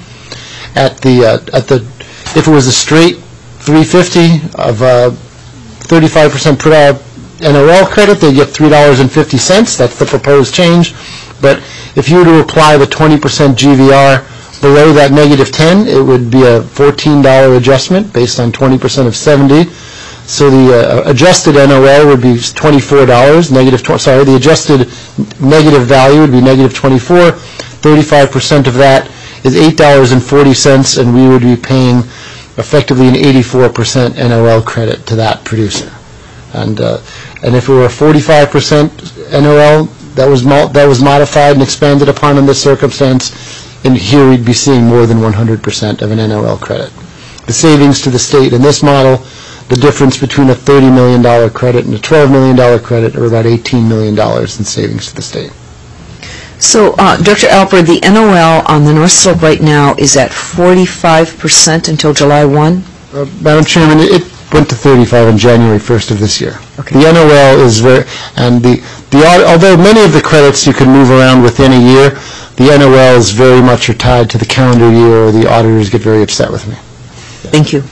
[SPEAKER 3] If it was a straight 350 of 35% per NOL credit, they get $3.50. That's the proposed change. But if you were to apply the 20% GVR below that negative 10, it would be a $14 adjustment based on 20% of 70. So the adjusted NOL would be $24. The adjusted negative value would be negative 24. 35% of that is $8.40, and we would be paying effectively an 84% NOL credit to that producer. And if it were a 45% NOL that was modified and expanded upon in this circumstance, and here we'd be seeing more than 100% of an NOL credit. The savings to the state in this model, the difference between a $30 million credit and a $12 million credit are about $18 million in savings to the state.
[SPEAKER 1] So, Dr. Alpert, the NOL on the North Slope right now is at 45% until July 1?
[SPEAKER 3] Madam Chairman, it went to 35 on January 1st of this year.
[SPEAKER 1] Okay.
[SPEAKER 3] The NOL is although many of the credits you can move around within a year, the NOLs very much are tied to the calendar year, or the auditors get very upset with me.
[SPEAKER 1] Thank you.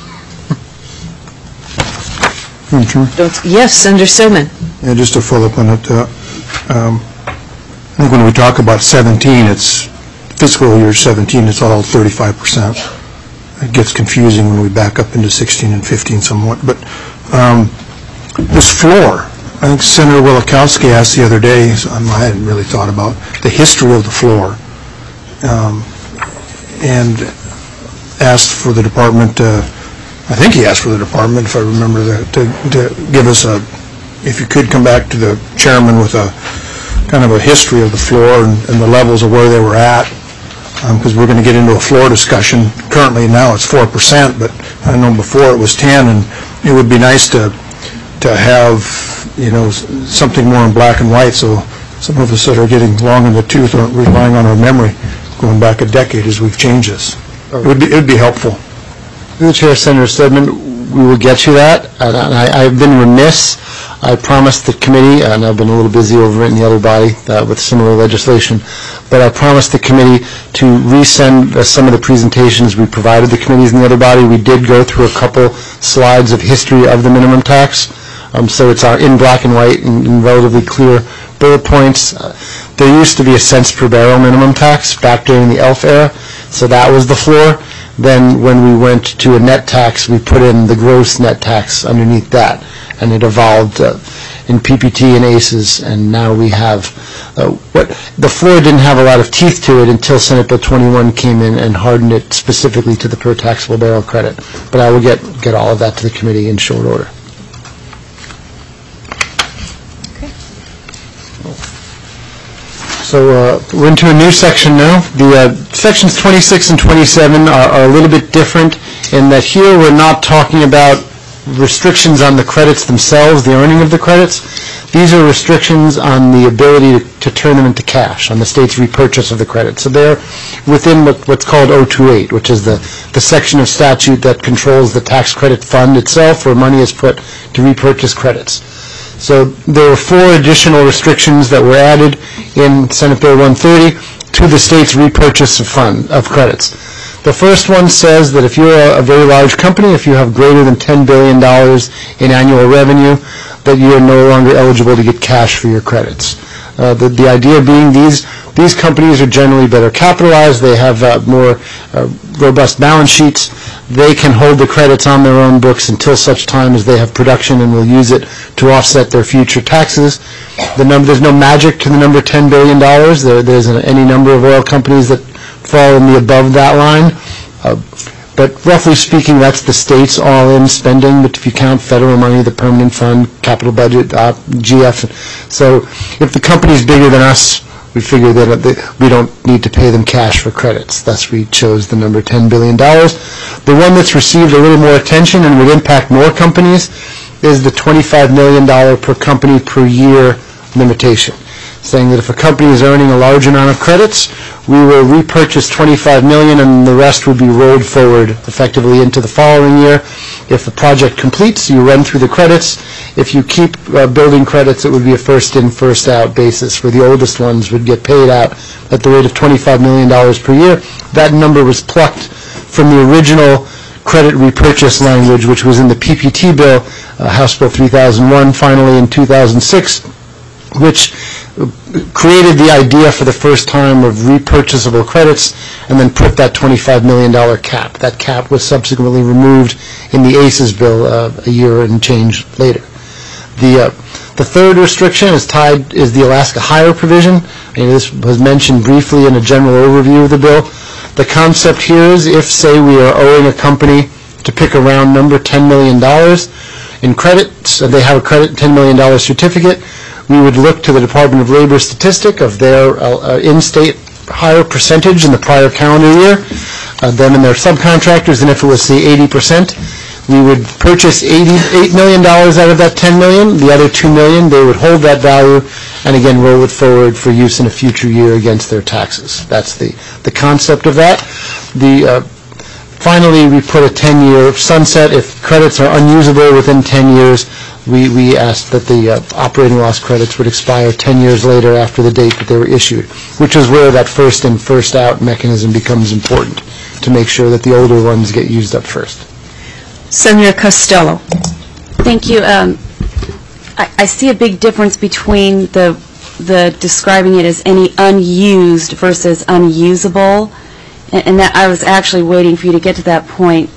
[SPEAKER 1] Yes, Senator Stedman.
[SPEAKER 4] Yeah, just to follow up on it, I think when we talk about 17, it's fiscal year 17, it's all 35%. It gets confusing when we back up into 16 and 15 somewhat. But this floor, I think Senator Wielechowski asked the other day, I hadn't really thought about the history of the floor, and asked for the department to I think he asked for the department, if I remember, to give us if you could come back to the chairman with a kind of a history of the floor and the levels of where they were at, because we're going to get into a floor discussion. Currently now it's 4%, but I know before it was 10, and it would be nice to have, something more in black and white, so some of us that are getting long in the tooth aren't relying on our memory going back a decade as we've changed this. It would be helpful.
[SPEAKER 3] Through the chair, Senator Stedman, we will get you that. And I've been remiss. I promised the committee, and I've been a little busy over in the other body with similar legislation, but I promised the committee to resend some of the presentations we provided the committees in the other body. We did go through a couple slides of history of the minimum tax, so it's in black and white and relatively clear bullet points. There used to be a cents per barrel minimum tax back during the ELF era, so that was the floor. Then when we went to a net tax, we put in the gross net tax underneath that, and it evolved in PPT and ACES, and now we have the floor didn't have a lot of teeth to it until Senate Bill 21 came in and hardened it specifically to the per taxable barrel credit. But I will get all of that to the committee in short order. So we're into a new section now. The sections 26 and 27 are a little bit different in that here we're not talking about restrictions on the credits themselves, the earning of the credits. These are restrictions on the ability to turn them into cash, on the state's repurchase of the credits. So they're within what's called 028, which is the section of statute that controls the tax credit fund itself, where money is put to repurchase credits. So there were 4 additional restrictions that were added in Senate Bill 130 to the state's repurchase of credits. The first one says that if you're a very large company, if you have greater than $10 billion in annual revenue, that you are no longer eligible to get cash for your credits. The idea being these companies are generally better capitalized, they have more robust balance sheets, they can hold the credits on their own books until such time as they have production and will use it to offset their future taxes. There's no magic to the number $10 billion. There's any number of oil companies that fall in the above that line. But roughly speaking, that's the state's all-in spending, but if you count federal money, the permanent fund, capital budget, GF. So if the company's bigger than us, we figure that we don't need to pay them cash for credits. Thus, we chose the number $10 billion. The one that's received a little more attention and would impact more companies is the $25 million per company per year limitation, saying that if a company is earning a large amount of credits, we will repurchase $25 million and the rest would be rolled forward effectively into the following year. If the project completes, you run through the credits. If you keep building credits, it would be a first-in, first-out basis, where the oldest ones would get paid out at the rate of $25 million per year. That number was plucked from the original credit repurchase language, which was in the PPT bill, House Bill 3001, finally in 2006, which created the idea for the first time of repurchasable credits and then put that $25 million cap. That cap was subsequently removed in the ACES bill a year and change later. The third restriction is the Alaska Hire provision. This was mentioned briefly in a general overview of the bill. The concept here is if, say, we are owing a company, to pick a round number, $10 million in credits, and they have a $10 million certificate, we would look to the Department of Labor statistic of their in-state hire percentage in the prior calendar year, them and their subcontractors, and if it was, say, 80%, we would purchase $8 million out of that $10 million. The other $2 million, they would hold that value and, again, roll it forward for use in a future year against their taxes. That's the concept of that. Finally, we put a 10-year sunset. If credits are unusable within 10 years, we asked that the operating loss credits would expire 10 years later after the date that they were issued, which is where that first-in, first-out mechanism becomes important to make sure that the older ones get used up first.
[SPEAKER 1] Senator Costello.
[SPEAKER 5] Thank you. I see a big difference between the describing it as any unused versus unusable, and that I was actually waiting for you to get to that point.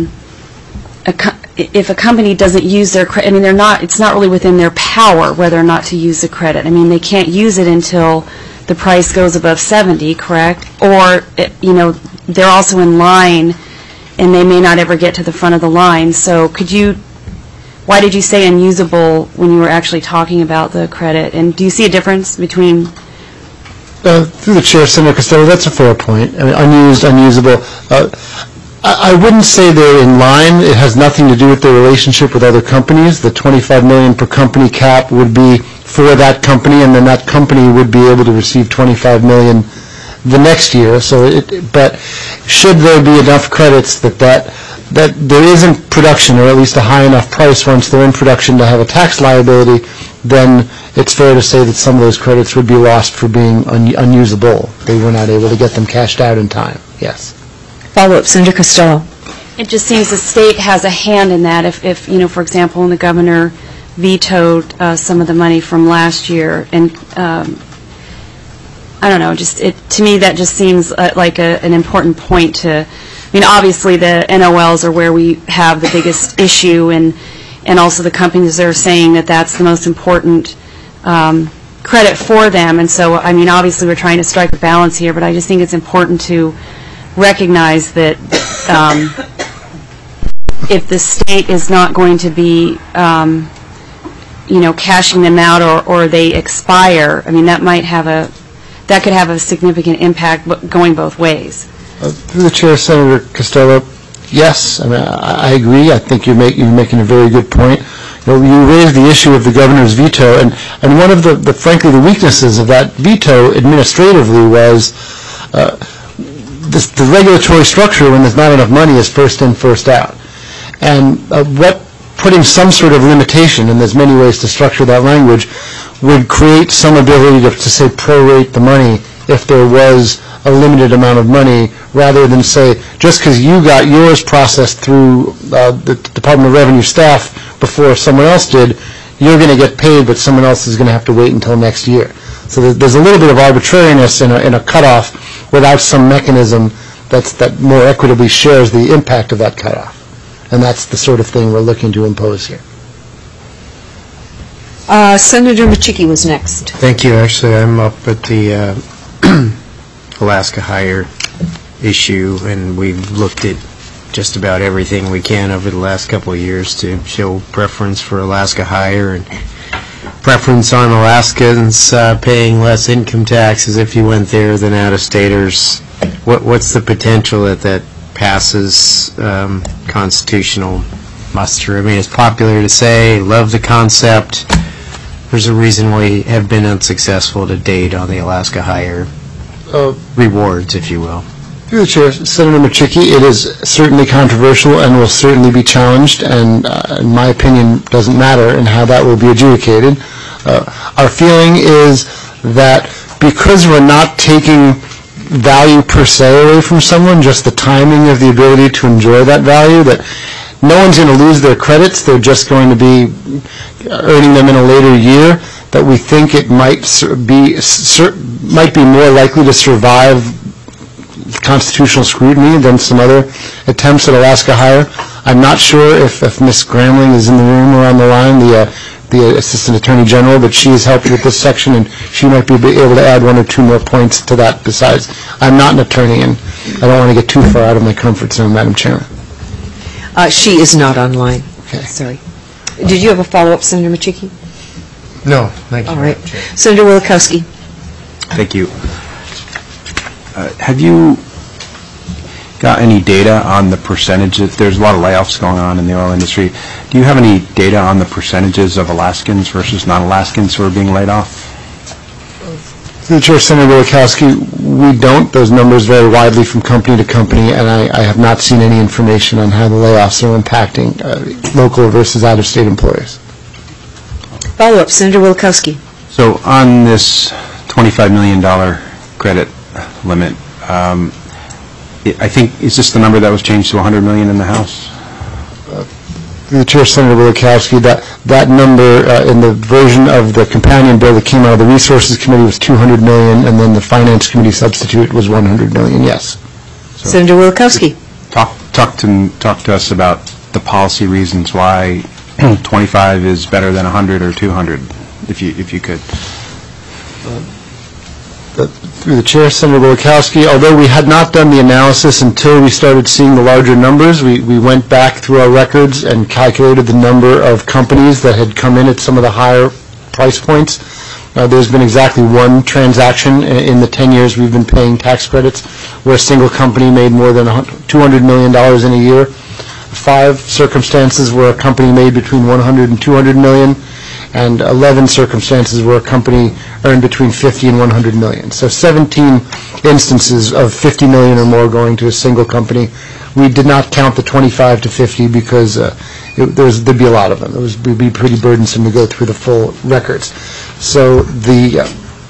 [SPEAKER 5] If a company doesn't use their credit, it's not really within their power whether or not to use the credit. They can't use it until the price goes above 70, correct? Or, they're also in line and they may not ever get to the front of the line. So why did you say unusable when you were actually talking about the credit? And do you see a difference between?
[SPEAKER 3] Through the chair, Senator Costello, that's a fair point. I mean, unused, unusable. I wouldn't say they're in line. It has nothing to do with their relationship with other companies. The $25 million per company cap would be for that company, and then that company would be able to receive $25 million the next year. But should there be enough credits that there isn't production, or at least a high enough price once they're in production to have a tax liability, then it's fair to say that some of those credits would be lost for being unusable. They were not able to get them cashed out in time. Yes.
[SPEAKER 1] Follow-up, Senator Costello.
[SPEAKER 5] It just seems the state has a hand in that. If for example, when the governor vetoed some of the money from last year, and I don't know, to me that just seems like an important point to. I mean, obviously the NOLs are where we have the biggest issue, and also the companies are saying that that's the most important credit for them. And so, I mean, obviously we're trying to strike a balance here, but I just think it's important to recognize that if the state is not going to be, cashing them out or they expire, I mean, that could have a significant impact going both ways.
[SPEAKER 3] Through the chair, Senator Costello, yes, I mean, I agree. I think you're making a very good point. You raised the issue of the governor's veto, and one of frankly, the weaknesses of that veto administratively was the regulatory structure when there's not enough money is first in, first out. And putting some sort of limitation, and there's many ways to structure that language, would create some ability to say prorate the money if there was a limited amount of money, rather than say, just because you got yours processed through the Department of Revenue staff before someone else did, you're going to get paid, but someone else is going to have to wait until next year. So there's a little bit of arbitrariness in a cutoff without some mechanism that more equitably shares the impact of that cutoff. And that's the sort of thing we're looking to impose here.
[SPEAKER 1] Senator Machicki was next.
[SPEAKER 6] Thank you. Actually, I'm up at the Alaska Hire issue, and we've looked at just about everything we can over the last couple of years to show preference for Alaska Hire and preference on Alaskans paying less income taxes if you went there than out-of-staters. What's the potential that passes constitutional muster? I mean, it's popular to say, love the concept. There's a reason we have been unsuccessful to date on the Alaska Hire rewards, if you will.
[SPEAKER 3] Through the chair, Senator Machicki, it is certainly controversial and will certainly be challenged, and in my opinion, doesn't matter in how that will be adjudicated. Our feeling is that because we're not taking value per se away from someone, just the timing of the ability to enjoy that value, that no one's going to lose their credits, they're just going to be earning them in a later year, that we think it might be more likely to survive constitutional scrutiny than some other attempts at Alaska Hire. I'm not sure if Ms. Gramling is in the room or on the line, the Assistant Attorney General, but she has helped with this section, and she might be able to add one or two more points to that besides. I'm not an attorney, and I don't want to get too far out of my comfort zone, Madam Chairman.
[SPEAKER 1] She is not online.
[SPEAKER 3] Okay.
[SPEAKER 1] Sorry. Did you have a follow-up, Senator Machicki?
[SPEAKER 6] No, thank you.
[SPEAKER 1] All right. Senator Wielkowski.
[SPEAKER 2] Thank you. Have you got any data on the percentages? There's a lot of layoffs going on in the oil industry. Do you have any data on the percentages of Alaskans versus non-Alaskans who are being laid off?
[SPEAKER 3] Through the chair, Senator Wielkowski, we don't. Those numbers vary widely from company to company, and I have not seen any information on how the layoffs are impacting local versus out-of-state employers.
[SPEAKER 1] Follow-up, Senator Wielkowski.
[SPEAKER 2] So on this $25 million credit limit, I think, is this the number that was changed to $100 million in the House?
[SPEAKER 3] Through the chair, Senator Wielkowski, that number in the version of the companion bill that came out of the Resources Committee was $200 million, and then the Finance Committee substitute was $100 million, yes.
[SPEAKER 2] So
[SPEAKER 1] Senator Wielkowski.
[SPEAKER 2] Talk to us about the policy reasons why 25 is better than 100 or 200, if you could.
[SPEAKER 3] Through the chair, Senator Wilkowski, although we had not done the analysis until we started seeing the larger numbers, we went back through our records and calculated the number of companies that had come in at some of the higher price points. There's been exactly one transaction in the 10 years we've been paying tax credits where a single company made more than $200 million in a year. 5 circumstances where a company made between $100 and $200 million, and 11 circumstances where a company earned between $50 and $100 million. So 17 instances of $50 million or more going to a single company. We did not count the 25 to 50 because there'd be a lot of them. It would be pretty burdensome to go through the full records. So the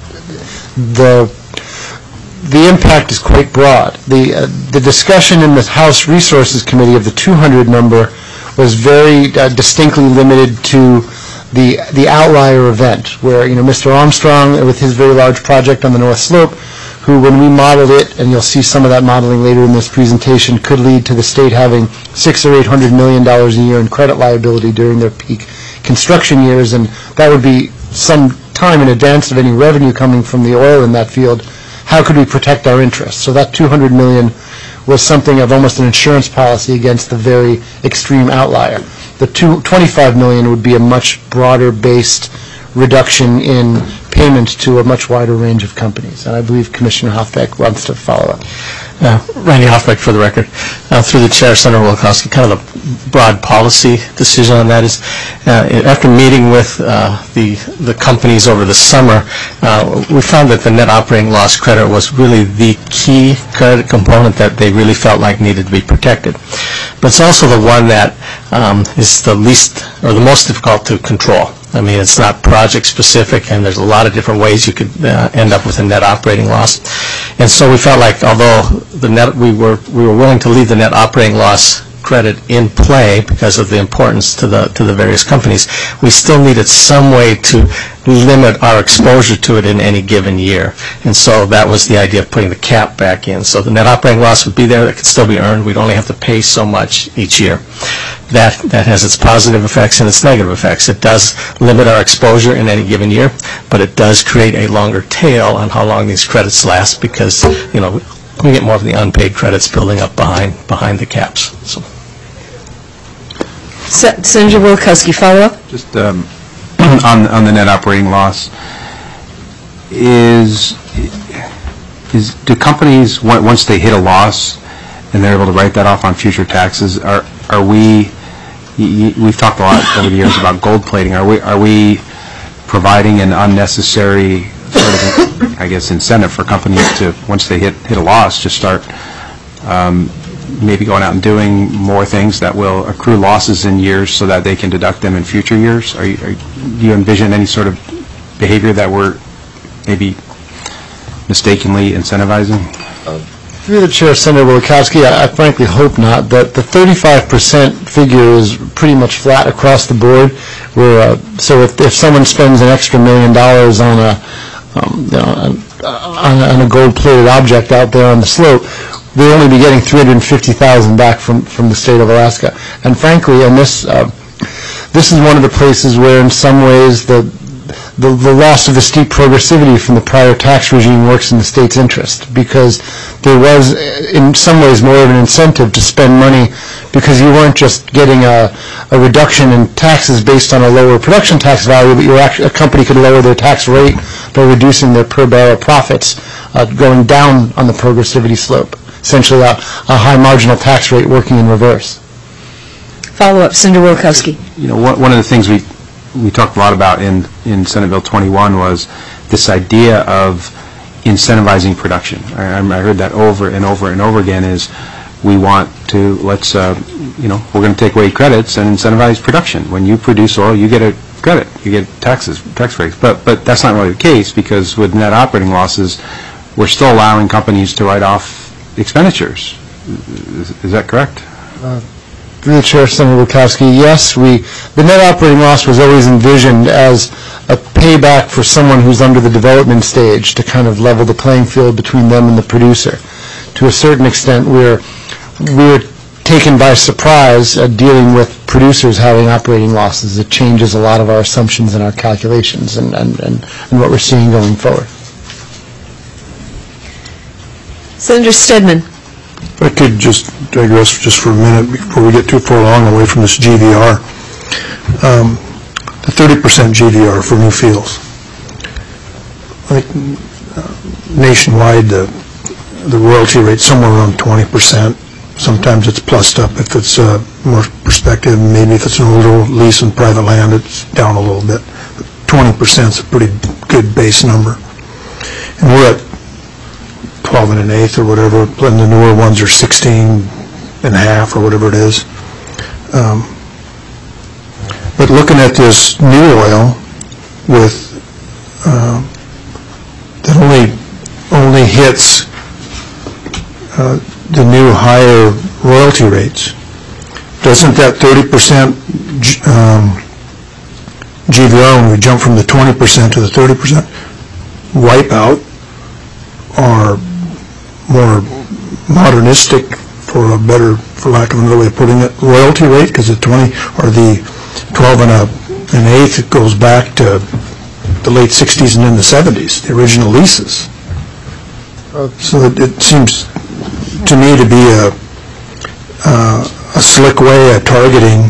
[SPEAKER 3] impact is quite broad. The discussion in the House Resources Committee of the 200 number was very distinctly limited to the outlier event, where Mr. Armstrong, with his very large project on the North Slope, who, when we modeled it, and you'll see some of that modeling later in this presentation, could lead to the state having $600 or $800 million a year in credit liability during their peak construction years, and that would be some time in advance of any revenue coming from the oil in that field. How could we protect our interests? So that $200 million was something of almost an insurance policy against the very extreme outlier. The $25 million would be a much broader-based reduction in payment to a much wider range of companies. And I believe Commissioner Hoffbeck wants to follow up.
[SPEAKER 7] Randy Hoffbeck, for the record. Through the chair, Senator Wilkowski, kind of the broad policy decision on that is, after meeting with the companies over the summer, we found that the net operating loss credit was really the key credit component that they really felt like needed to be protected. But it's also the one that is the least, or the most difficult to control. I mean, it's not project specific, and there's a lot of different ways you could end up with a net operating loss. And so we felt like, although we were willing to leave the net operating loss credit in play because of the importance to the various companies, we still needed some way to limit our exposure to it in any given year. And so that was the idea of putting the cap back in. So the net operating loss would be there, that could still be earned. We'd only have to pay so much each year. That has its positive effects and its negative effects. It does limit our exposure in any given year, but it does create a longer tail on how long these credits last because, we get more of the unpaid credits building up behind the caps. So.
[SPEAKER 1] Senator Wilkowski, follow up?
[SPEAKER 2] Just on the net operating loss, do companies, once they hit a loss and they're able to write that off on future taxes, we've talked a lot over the years about gold plating. Are we providing an unnecessary sort of, incentive for companies to, once they hit a loss, just start maybe going out and doing more things that will accrue losses in years so that they can deduct them in future years? Do you envision any sort of behavior that we're maybe mistakenly incentivizing?
[SPEAKER 3] Through the chair, Senator Wilkowski, I frankly hope not. The 35% figure is pretty much flat across the board. So if someone spends an extra $1 million on a gold-plated object out there on the slope, they'll only be getting $350,000 back from the state of Alaska. And frankly, and this is one of the places where, in some ways, the loss of the steep progressivity from the prior tax regime works in the state's interest, because there was, in some ways, more of an incentive to spend money because you weren't just getting a reduction in taxes based on a lower production tax value, but a company could lower their tax rate by reducing their per barrel profits, going down on the progressivity slope. Essentially a high marginal tax rate working in reverse.
[SPEAKER 1] Follow up, Senator Wilkowski.
[SPEAKER 2] One of the things we talked a lot about in Senate Bill 21 was this idea of incentivizing production. I heard that over and over and over again is we want to, we're going to take away credits and incentivize production. When you produce oil, you get a credit, you get tax breaks. But that's not really the case, because with net operating losses, we're still allowing companies to write off expenditures. Is that correct?
[SPEAKER 3] Through the chair, Senator Wilkowski, yes. The net operating loss was always envisioned as a payback for someone who's under the development stage to kind of level the playing field between them and the producer. To a certain extent, we're taken by surprise at dealing with producers having operating losses. It changes a lot of our assumptions and our calculations and what we're seeing going forward.
[SPEAKER 1] Senator Stedman.
[SPEAKER 4] If I could just digress just for a minute before we get too far along away from this GVR. The 30% GVR for new fields. I think nationwide the royalty rate somewhere around 20%. Sometimes it's plussed up if it's more prospective. Maybe if it's an older lease in private land, it's down a little bit. But 20% is a pretty good base number. And we're at 12 1/8 or whatever, and the newer ones are 16.5 or whatever it is. But looking at this new oil with that only hits the new higher royalty rates, doesn't that 30% GVR, when we jump from the 20% to the 30%, wipe out our more modernistic, for lack of another way of putting it, royalty rate? Because the 20 or the 12 1/8, it goes back to the late 60s and in the 70s, the original leases. So it seems to me to be a slick way of targeting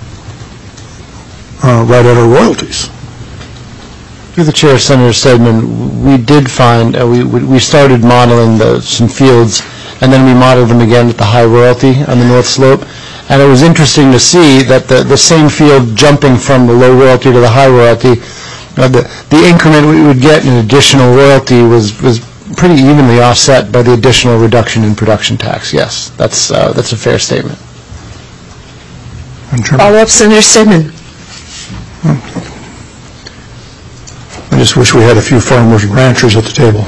[SPEAKER 4] right at our royalties.
[SPEAKER 3] Through the chair, Senator Stedman, we did find, we started modeling some fields, and then we modeled them again at the high royalty on the North Slope. And it was interesting to see that the same field jumping from the low royalty to the high royalty, the increment we would get in additional royalty was pretty evenly offset by the additional reduction in production tax. Yes, that's a fair statement.
[SPEAKER 1] Follow-up, Senator Stedman.
[SPEAKER 4] I just wish we had a few farmers and ranchers at the table.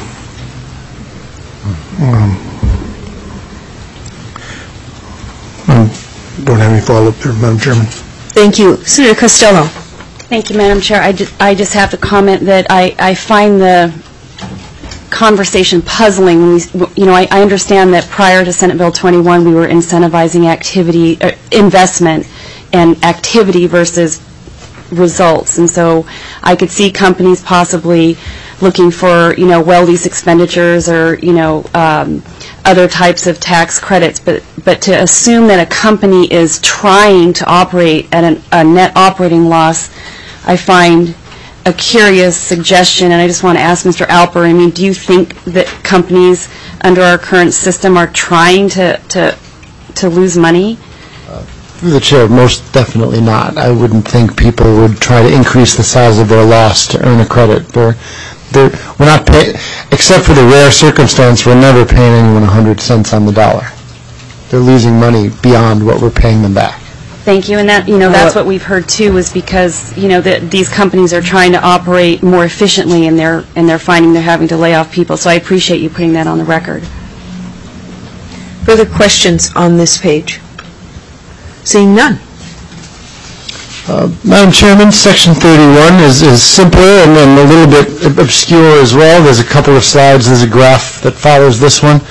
[SPEAKER 4] Don't have any follow-up there, Madam Chairman.
[SPEAKER 1] Thank you. Senator Costello.
[SPEAKER 5] Thank you, Madam Chair. I just have to comment that I find the conversation puzzling. I understand that prior to Senate Bill 21, we were incentivizing investment and activity versus results, and so I could see companies possibly looking for well lease expenditures or other types of tax credits, but to assume that a company is trying to operate at a net operating loss, I find a curious suggestion, and I just want to ask Mr. Alper, do you think that companies under our current system are trying to lose money?
[SPEAKER 3] Through the chair, most definitely not. I wouldn't think people would try to increase the size of their loss to earn a credit. We're not paying, except for the rare circumstance, we're never paying anyone 100 cents on the dollar. They're losing money beyond what we're paying them back.
[SPEAKER 5] Thank you, and that's what we've heard too, is because these companies are trying to operate more efficiently, and they're finding they're having to lay off people. So I appreciate you putting that on the record.
[SPEAKER 1] Further questions on this page? Seeing none.
[SPEAKER 3] Madam Chairman, Section 31 is simpler and then a little bit obscure as well. There's a couple of slides. There's a graph that follows this one.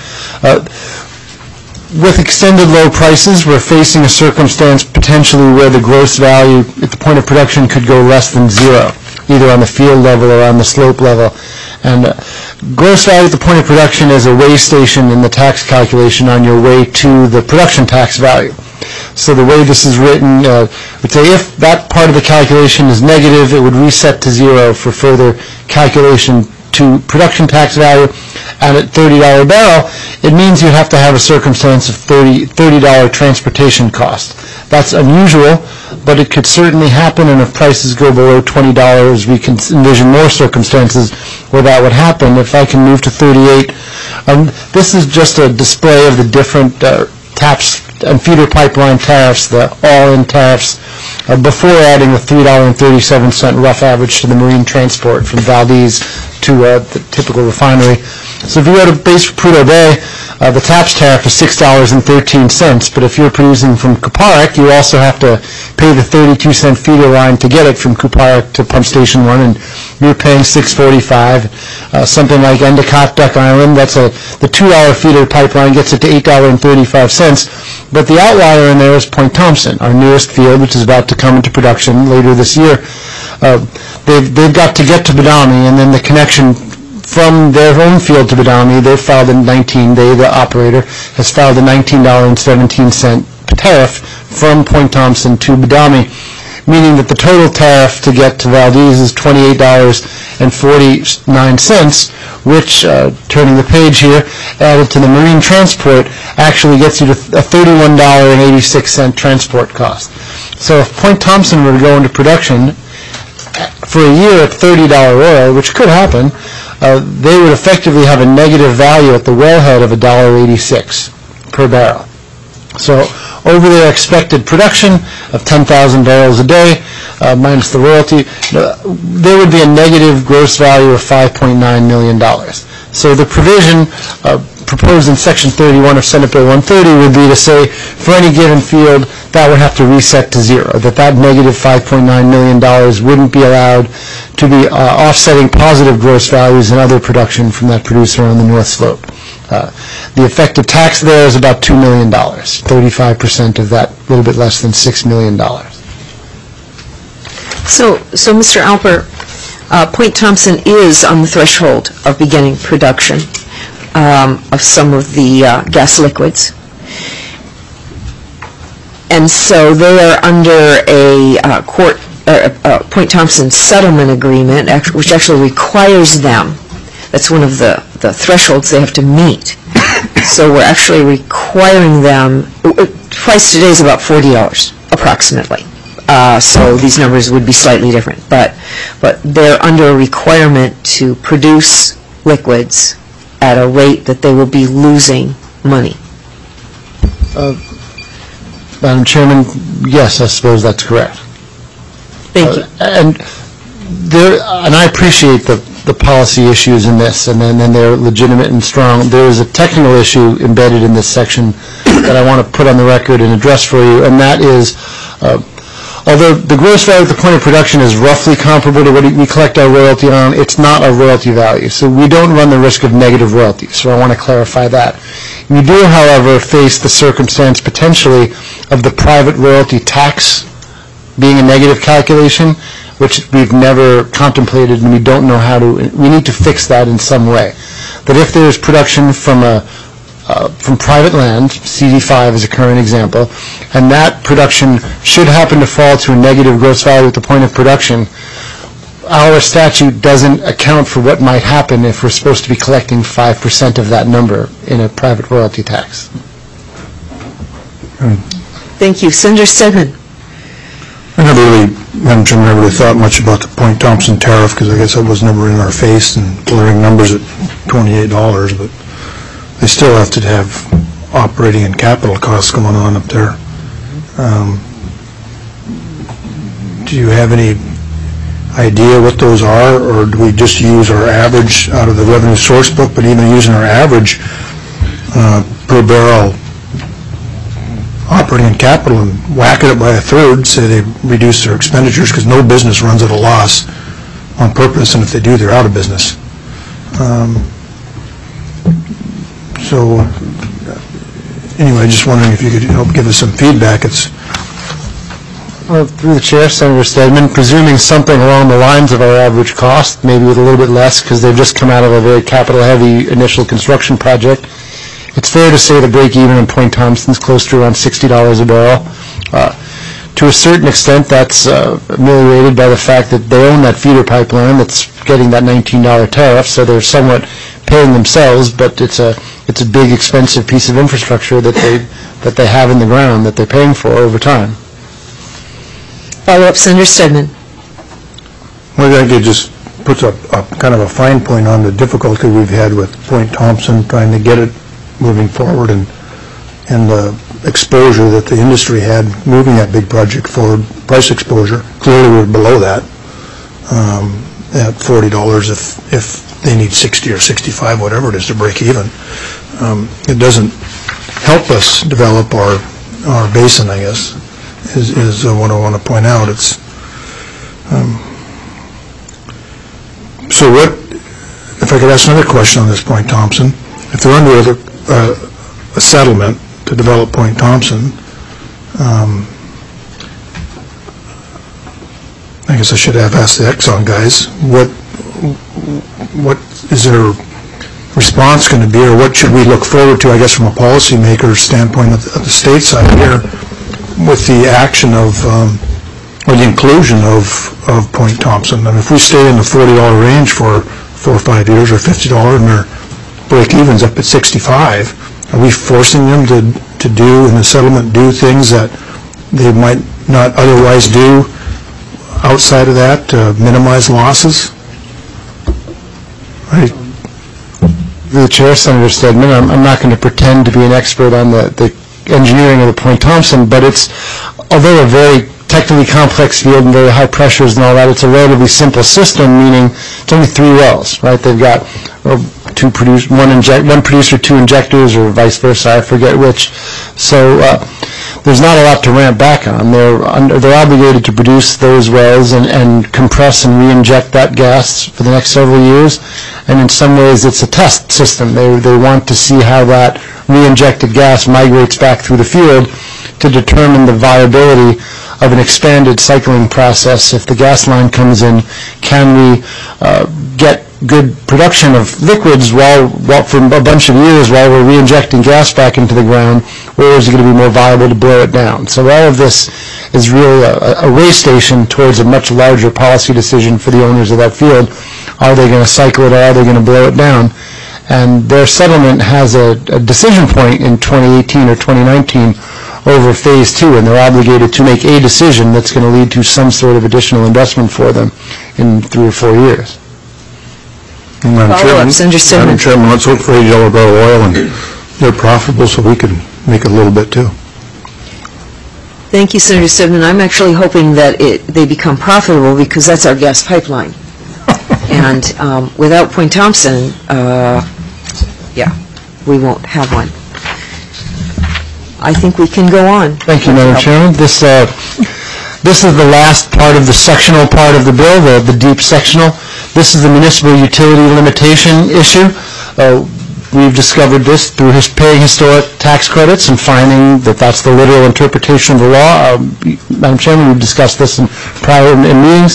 [SPEAKER 3] With extended low prices, we're facing a circumstance potentially where the gross value at the point of production could go less than zero, either on the field level or on the slope level. And gross value at the point of production is a weigh station in the tax calculation on your way to the production tax value. So the way this is written would say if that part of the calculation is negative, it would reset to zero for further calculation to production tax value. And at $30 a barrel, it means you have to have a circumstance of $30 transportation cost. That's unusual, but it could certainly happen, and if prices go below $20, we can envision more circumstances where that would happen. If I can move to 38, this is just a display of the different taps and feeder pipeline tariffs, the all-in tariffs, before adding the $3.37 rough average to the marine transport from Valdez to the typical refinery. So if you go to base Prudhoe Bay, the TAPS tariff is $6.13, but if you're producing from Kuparuk, you also have to pay the 32-cent feeder line to get it from Kuparuk to Pump Station 1, and you're paying $6.45. Something like Endicott, Duck Island, the $2 feeder pipeline gets it to $8.35, but the outlier in there is Point Thompson, our newest field, which is about to come into production later this year. They've got to get to Badami, and then the connection from their own field to Badami, they, the operator, has filed a $19.17 tariff from Point Thompson to Badami, meaning that the total tariff to get to Valdez is $28.49, which, turning the page here, added to the marine transport, actually gets you to a $31.86 transport cost. So if Point Thompson were to go into production for a year at $30 oil, which could happen, they would effectively have a negative value at the wellhead of $1.86 per barrel. So over their expected production of 10,000 barrels a day, minus the royalty, there would be a negative gross value of $5.9 million. So the provision proposed in Section 31 of Senate Bill 130 would be to say, for any given field, that would have to reset to zero, that negative $5.9 million wouldn't be allowed to be offsetting positive gross values and other production from that producer on the North Slope. The effective tax there is about $2 million, 35% of that, a little bit less than $6 million.
[SPEAKER 1] So Mr. Alper, Point Thompson is on the threshold of beginning production of some of the gas liquids. And so they are under a Point Thompson settlement agreement, which actually requires them, that's one of the thresholds they have to meet. So we're actually requiring them, price today is about $40 approximately. So these numbers would be slightly different, but they're under a requirement to produce liquids at a rate that they will be losing money.
[SPEAKER 3] Madam Chairman, yes, I suppose that's correct.
[SPEAKER 1] Thank you.
[SPEAKER 3] And I appreciate the policy issues in this, and then they're legitimate and strong. There is a technical issue embedded in this section that I want to put on the record and address for you, and that is, although the gross value at the point of production is roughly comparable to what we collect our royalty on, it's not a royalty value. So we don't run the risk of negative royalties. So I want to clarify that. We do, however, face the circumstance potentially of the private royalty tax being a negative calculation, which we've never contemplated and we don't know how to. We need to fix that in some way. That if there is production from private land, CD5 is a current example, and that production should happen to fall to a negative gross value at the point of production, our statute doesn't account for what might happen if we're supposed to be collecting 5% of that number in a private royalty tax.
[SPEAKER 1] Thank you. Senator Stedman.
[SPEAKER 4] I never really thought much about the Point Thompson tariff because I guess that was never in our face and clearing numbers at $28, but they still have to have operating and capital costs going on up there. Do you have any idea what those are, or do we just use our average out of the revenue source book, but even using our average per barrel operating and capital and whack it up by a third, say they reduce their expenditures because no business runs at a loss on purpose, and if they do, they're out of business. So anyway, just wondering if you could help give us some feedback.
[SPEAKER 3] Well, through the chair, Senator Stedman, presuming something along the lines of our average cost, maybe with a little bit less because they've just come out of a very capital-heavy initial construction project, it's fair to say the break-even in Point Thompson's close to around $60 a barrel. To a certain extent, that's ameliorated by the fact that they own that feeder pipeline that's getting that $19 tariff, so they're somewhat paying themselves, but it's a big, expensive piece of infrastructure that they have in the ground that they're paying for over time.
[SPEAKER 1] Follow-up, Senator Stedman.
[SPEAKER 4] Well, I could just put a kind of a fine point on the difficulty we've had with Point Thompson trying to get it moving forward and the exposure that the industry had moving that big project forward, price exposure. Clearly we're below that at $40 if they need 60 or 65, whatever it is, to break even. It doesn't help us develop our basin, I guess, is what I want to point out. It's so what, if I could ask another question on this Point Thompson, if they're under a settlement to develop Point Thompson, I guess I should have asked the Exxon guys, what is their response going to be, or what should we look forward to, I guess, from a policymaker standpoint of the state side here, with the action of, or the inclusion of Point Thompson? And if we stay in the $40 range for 4 or 5 years, or $50, and their break-even's up at 65, are we forcing them to do, in the settlement, do things that they might not otherwise do outside of that to minimize losses? Right.
[SPEAKER 3] The Chair, Senator Stedman, I'm not going to pretend to be an expert on the engineering of the Point Thompson, but it's, although a very technically complex field and very high pressures and all that, it's a relatively simple system, meaning it's only 3 wells, right? They've got one producer, 2 injectors, or vice versa, I forget which. So there's not a lot to ramp back on. They're obligated to produce those wells and compress and re-inject that gas for the next several years. And in some ways, it's a test system. They want to see how that re-injected gas migrates back through the field to determine the viability of an expanded cycling process. If the gas line comes in, can we get good production of liquids while for a bunch of years while we're re-injecting gas back into the ground, or is it going to be more viable to blow it down? So all of this is really a way station towards a much larger policy decision for the owners of that field. Are they going to cycle it, or are they going to blow it down? And their settlement has a decision point in 2018 or 2019 over phase 2, and they're obligated to make a decision that's going to lead to some sort of additional investment for them in 3 or 4 years.
[SPEAKER 1] Follow-up, Senator Stedman.
[SPEAKER 4] Madam Chairman, let's hope for $80 a barrel oil and they're profitable so we can make a little bit too.
[SPEAKER 1] Thank you, Senator Stedman. I'm actually hoping that they become profitable, because that's our gas pipeline. And without Point Thompson, we won't have one. I think we can go on.
[SPEAKER 3] Thank you, Madam Chairman. This is the last part of the sectional part of the bill, the deep sectional. This is the municipal utility limitation issue. We've discovered this through paying historic tax credits and finding that that's the literal interpretation of the law. Madam Chairman, we've discussed this in prior meetings.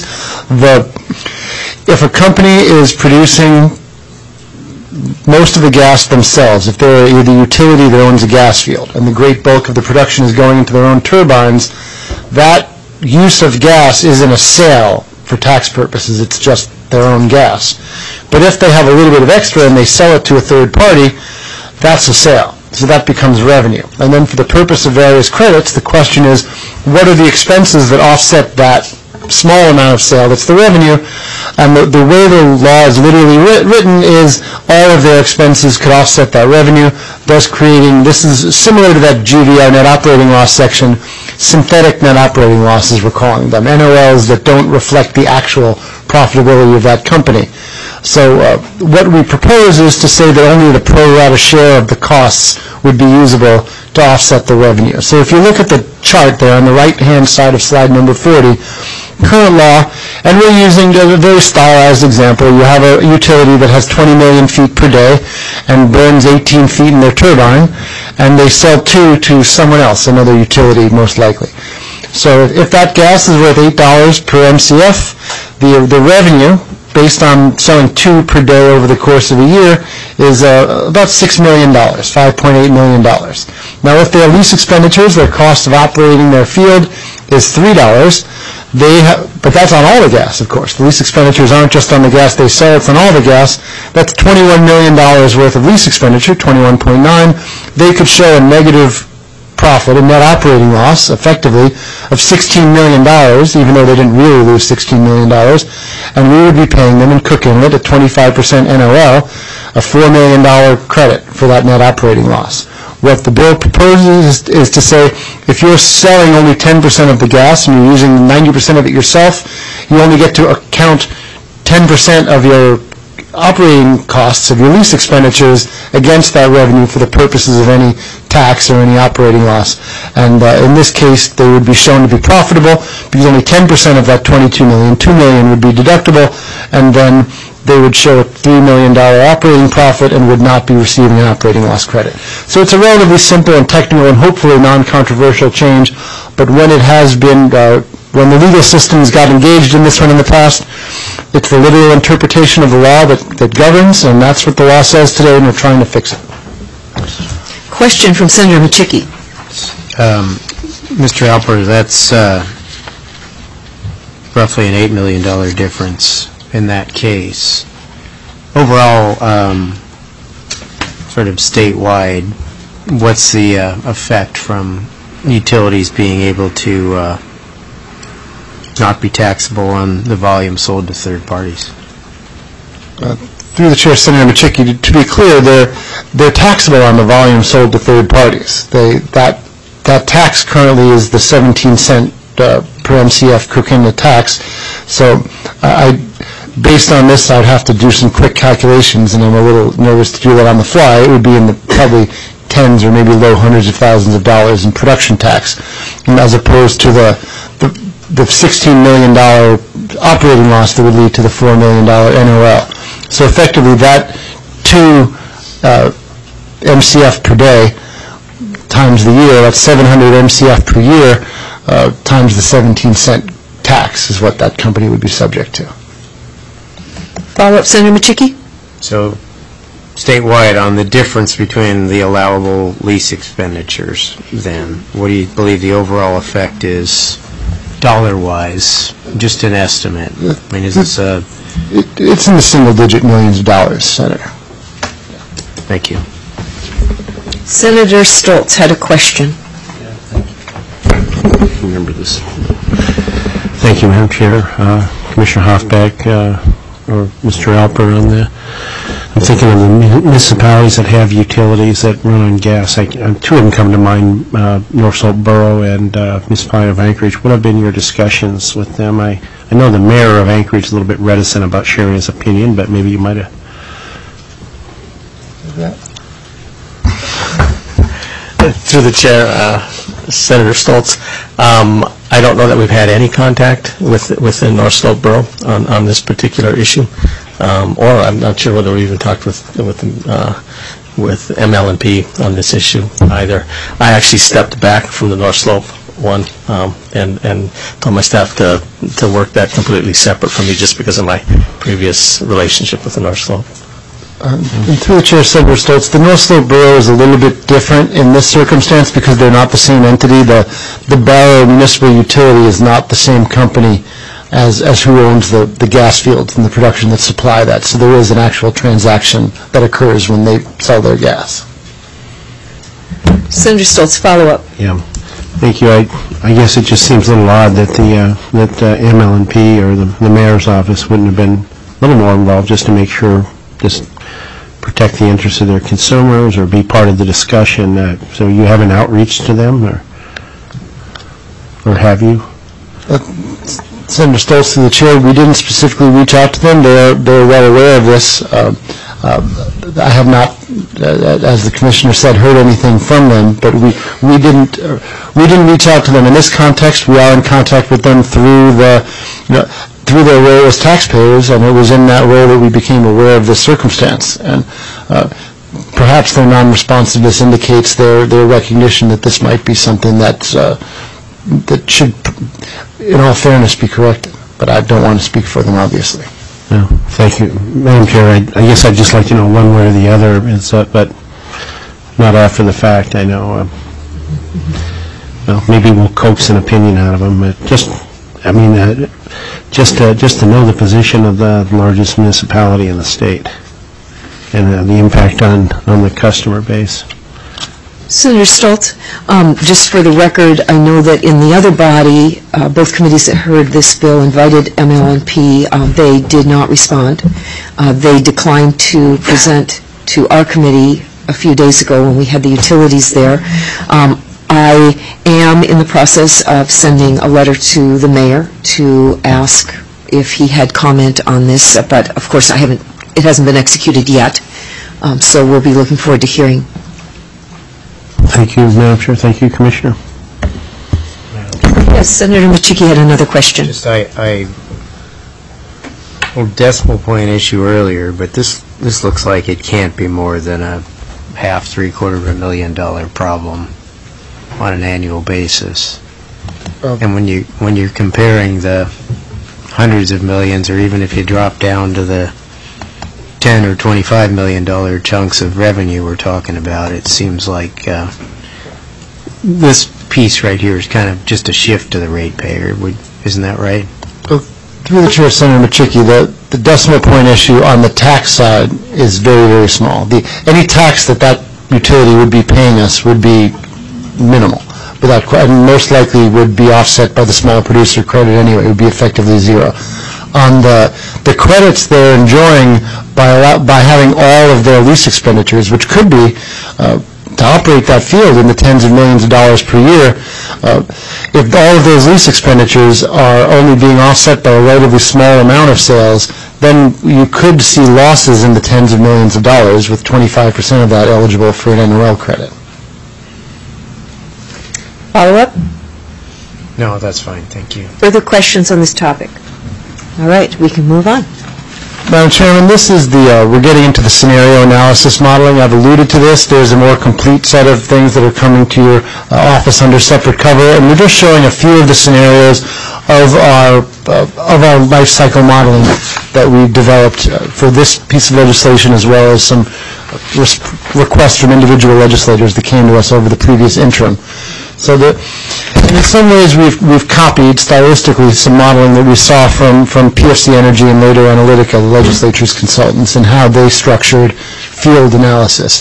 [SPEAKER 3] If a company is producing most of the gas themselves, if they're the utility that owns a gas field and the great bulk of the production is going into their own turbines, that use of gas isn't a sale for tax purposes, it's just their own gas. But if they have a little bit of extra and they sell it to a third party, that's a sale. So that becomes revenue. And then for the purpose of various credits, the question is, what are the expenses that offset that small amount of sale that's the revenue? And the way the law is literally written is all of their expenses could offset that revenue, thus creating, this is similar to that GVR net operating loss section, synthetic net operating losses, we're calling them, NOLs that don't reflect the actual profitability of that company. So what we propose is to say that only the pro rata share of the costs would be usable to offset the revenue. So if you look at the chart there on the right-hand side of slide number 40, current law, and we're using a very stylized example. You have a utility that has 20 million feet per day and burns 18 feet in their turbine, and they sell 2 to someone else, another utility most likely. So if that gas is worth $8 per MCF, the revenue, based on selling 2 per day over the course of a year, is about $6 million, $5.8 million. Now, if their lease expenditures, their cost of operating their field is $3, but that's on all the gas, of course. The lease expenditures aren't just on the gas they sell, it's on all the gas. That's $21 million worth of lease expenditure, 21.9. They could show a negative profit, a net operating loss, effectively, of $16 million, even though they didn't really lose $16 million, and we would be paying them in Cook Inlet a 25% NOL, a $4 million credit for that net operating loss. What the bill proposes is to say, if you're selling only 10% of the gas and you're using 90% of it yourself, you only get to account 10% of your operating costs of your lease expenditures against that revenue for the purposes of any tax or any operating loss. And in this case, they would be shown to be profitable because only 10% of that $22 million, $2 million would be deductible, and then they would show a $3 million operating profit and would not be receiving an operating loss credit. So it's a relatively simple and technical and hopefully non-controversial change, but when it has been, when the legal systems got engaged in this one in the past, It's the literal interpretation of the law that governs, and that's what the law says today, and we're trying to fix it.
[SPEAKER 1] Question from Senator Machicki.
[SPEAKER 6] Mr. Alper, that's roughly an $8 million difference in that case. Overall, sort of statewide, what's the effect from utilities being able to not be taxable on the volume sold to third parties?
[SPEAKER 3] Through the chair, Senator Machicki, to be clear, they're taxable on the volume sold to third parties. That tax currently is the 17-cent per MCF Cook-Inlet tax. So based on this, I'd have to do some quick calculations, and I'm a little nervous to do that on the fly. It would be in the probably tens or maybe low hundreds of thousands of dollars in production tax, as opposed to the $16 million operating loss that would lead to the $4 million NOL. So effectively, that 2 MCF per day times the year, that's 700 MCF per year, times the 17-cent tax is what that company would be subject to.
[SPEAKER 1] Follow-up, Senator Machicki?
[SPEAKER 6] So statewide, on the difference between the allowable lease expenditures, then, what do you believe the overall effect is dollar-wise? Just an estimate. I mean, is this a...
[SPEAKER 3] It's in the single-digit millions of dollars, Senator.
[SPEAKER 6] Thank you.
[SPEAKER 1] Senator Stoltz had a question.
[SPEAKER 8] Remember this. Thank you, Madam Chair. Commissioner Hoffbeck, or Mr. Alper, I'm thinking of the municipalities that have utilities that run on gas. Two of them come to mind, North Slope Borough and Municipality of Anchorage. What have been your discussions with them? I know the mayor of Anchorage is a little bit reticent about sharing his opinion, but maybe you might have...
[SPEAKER 7] Through the chair, Senator Stoltz, I don't know that we've had any contact with the North Slope Borough on this particular issue, or I'm not sure whether we even talked with ML&P on this issue either. I actually stepped back from the North Slope one and told my staff to work that completely separate from me just because of my previous relationship with the North Slope.
[SPEAKER 3] And through the chair, Senator Stoltz, the North Slope Borough is a little bit different in this circumstance because they're not the same entity. The Borough Municipal Utility is not the same company as who owns the gas fields and the production that supply that. So there is an actual transaction that occurs when they sell their gas.
[SPEAKER 1] Senator Stoltz, follow-up.
[SPEAKER 8] Yeah. Thank you. I guess it just seems a little odd that that ML&P or the mayor's office wouldn't have been a little more involved just to make sure, just protect the interests of their consumers or be part of the discussion. So you have an outreach to them, or have you?
[SPEAKER 3] Senator Stoltz, through the chair, we didn't specifically reach out to them. They're well aware of this. I have not, as the commissioner said, heard anything from them, but we didn't reach out to them. In this context, we are in contact with them through their role as taxpayers, and it was in that role that we became aware of this circumstance. And perhaps their non-responsiveness indicates their recognition that this might be something that should, in all fairness, be corrected. But I don't want to speak for them, obviously.
[SPEAKER 8] No, thank you. Madam Chair, I guess I'd just like to know one way or the other, but not after the fact. I know, well, maybe we'll coax an opinion out of them, but just to know the position of the largest municipality in the state and the impact on the customer base.
[SPEAKER 1] Senator Stoltz, just for the record, I know that in the other body, both committees that heard this bill invited ML&P. They did not respond. They declined to present to our committee a few days ago when we had the utilities there. I am in the process of sending a letter to the mayor to ask if he had comment on this, but of course it hasn't been executed yet, so we'll be looking forward to hearing.
[SPEAKER 8] Thank you, Madam Chair. Thank you, Commissioner.
[SPEAKER 1] Yes, Senator Machicki had another question.
[SPEAKER 6] A decimal point issue earlier, but this looks like it can't be more than a $350,000 problem on an annual basis. And when you're comparing the hundreds of millions, or even if you drop down to the $10 or $25 million chunks of revenue we're talking about, it seems like this piece right here is kind of just a shift to the ratepayer. Isn't that right?
[SPEAKER 3] Through the chair, Senator Machicki, the decimal point issue on the tax side is very, very small. Any tax that utility would be paying us would be minimal, and most likely would be offset by the small producer credit anyway. It would be effectively zero. On the credits they're enjoying by having all of their lease expenditures, which could be to operate that field in the tens of millions of dollars per year, if all of those lease expenditures are only being offset by a relatively small amount of sales, then you could see losses in the tens of millions of dollars, with 25% of that eligible for an NOL credit.
[SPEAKER 1] Follow-up?
[SPEAKER 6] No, that's fine. Thank you.
[SPEAKER 1] Further questions on this topic? All right, we can move on.
[SPEAKER 3] Madam Chairman, this is we're getting into the scenario analysis modeling. I've alluded to this. There's a more complete set of things that are coming to your office under separate cover, and we're just showing a few of the scenarios of our life cycle modeling that we've developed for this piece of legislation, as well as some requests from individual legislators that came to us over the previous interim. So in some ways we've copied stylistically some modeling that we saw from PFC Energy and later Analytica, the legislature's consultants, and how they structured field analysis.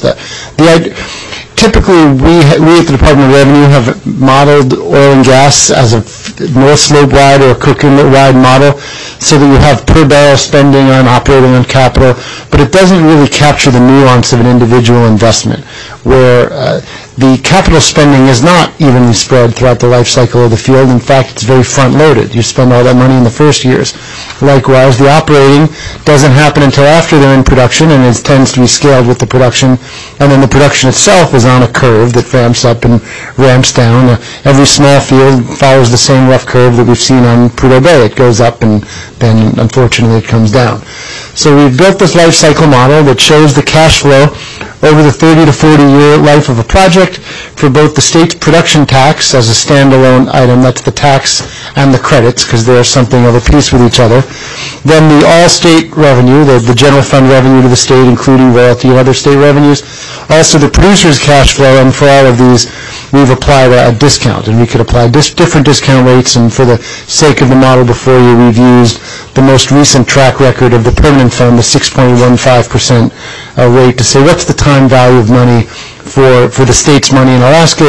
[SPEAKER 3] Typically, we at the Department of Revenue have modeled oil and gas as a North Slope-wide or a Cook Inlet-wide model, so that you have per barrel spending on operating on capital, but it doesn't really capture the nuance of an individual investment, where the capital spending is not evenly spread throughout the life cycle of the field. In fact, it's very front-loaded. You spend all that money in the first years. Likewise, the operating doesn't happen until after they're in production, and it tends to be scaled with the production, and then the production itself is on a curve that ramps up and ramps down. Every small field follows the same rough curve that we've seen on Prudhoe Bay. It goes up, and then, unfortunately, it comes down. So we've built this life cycle model that shows the cash flow over the 30 to 40-year life of a project for both the state's production tax as a standalone item, that's the tax and the credits, because they're something of a piece with each other. Then the all-state revenue, the general fund revenue to the state, including royalty and other state revenues. Also the producer's cash flow, and for all of these, we've applied a discount, and we could apply different discount rates, and for the sake of the model before you, we've used the most recent track record of the permanent fund, the 6.15% rate, to say what's the time value of money for the state's money in Alaska.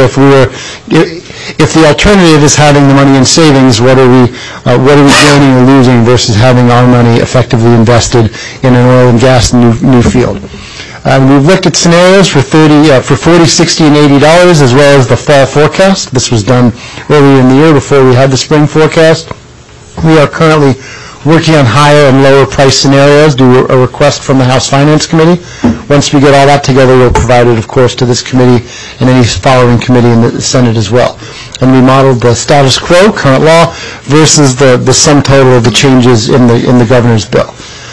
[SPEAKER 3] If the alternative is having the money in savings, what are we gaining or losing versus having our money effectively invested in an oil and gas new field? We've looked at scenarios for $40, $60, and $80, as well as the fall forecast. This was done earlier in the year before we had the spring forecast. We are currently working on higher and lower price scenarios, do a request from the House Finance Committee. Once we get all that together, we'll provide it, of course, to this committee and any following committee in the Senate as well. And we modeled the status quo, current law, versus the sum total of the changes in the governor's bill.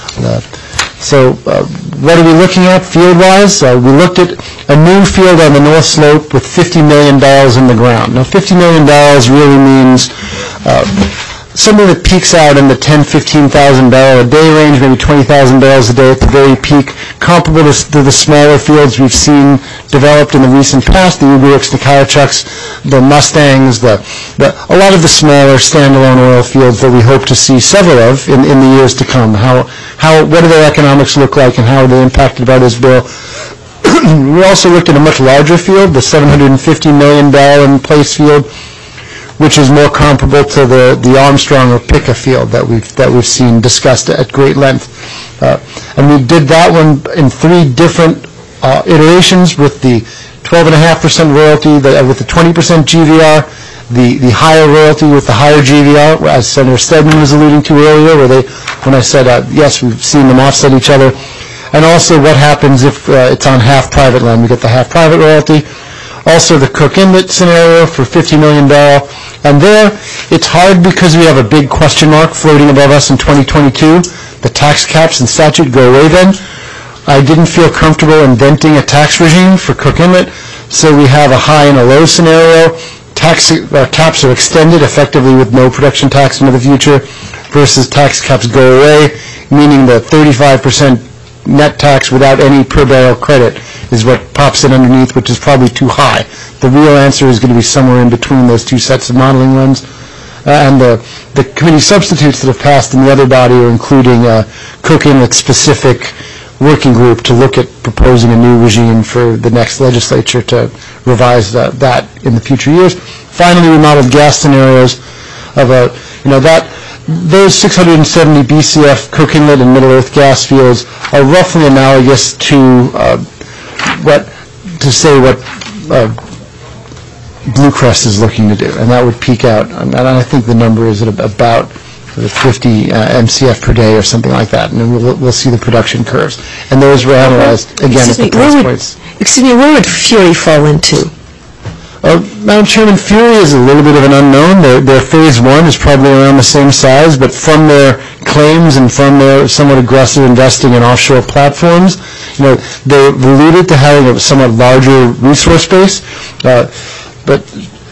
[SPEAKER 3] So what are we looking at field-wise? We looked at a new field on the North Slope with $50 million in the ground. Now, $50 million really means something that peaks out in the 10,000, 15,000 barrel a day range, maybe 20,000 barrels a day at the very peak, comparable to the smaller fields we've seen developed in the recent past, the Uguruks, the Kayachucks, the Mustangs, a lot of the smaller standalone oil fields that we hope to see several of in the years to come. What do their economics look like, and how are they impacted by this bill? We also looked at a much larger field, the $750 million barrel in place field, which is more comparable to the Armstrong or Pica field that we've seen discussed at great length. And we did that one in 3 different iterations, with the 12.5% royalty, with the 20% GVR, the higher royalty with the higher GVR, as Senator Stedman was alluding to earlier, when I said, yes, we've seen them offset each other. And also what happens if it's on half private land. We get the half private royalty. Also the Cook Inlet scenario for $50 million barrel. And there, it's hard because we have a big question mark floating above us in 2022. The tax caps and statute go away then. I didn't feel comfortable inventing a tax regime for Cook Inlet, so we have a high and a low scenario. tax caps are extended effectively with no production tax into the future versus tax caps go away, meaning the 35% net tax without any per barrel credit is what pops in underneath, which is probably too high. The real answer is going to be somewhere in between those two sets of modeling runs. And the committee substitutes that have passed in the other body are including a Cook Inlet-specific working group to look at proposing a new regime for the next legislature to revise that in the future years. Finally, we modeled gas scenarios of those 670 BCF Cook Inlet and Middle Earth gas fields are roughly analogous to what Blue Crest is looking to do, and that would peak out, and I think the number is at about 50 MCF per day or something like that, and then we'll see the production curves. And those were analyzed, again, at the price points.
[SPEAKER 1] Excuse me, where would Fury fall into?
[SPEAKER 3] Madam Chairman, Fury is a little bit of an unknown. Their phase one is probably around the same size, but from their claims and from their somewhat aggressive investing in offshore platforms, they alluded to having a somewhat larger resource base. But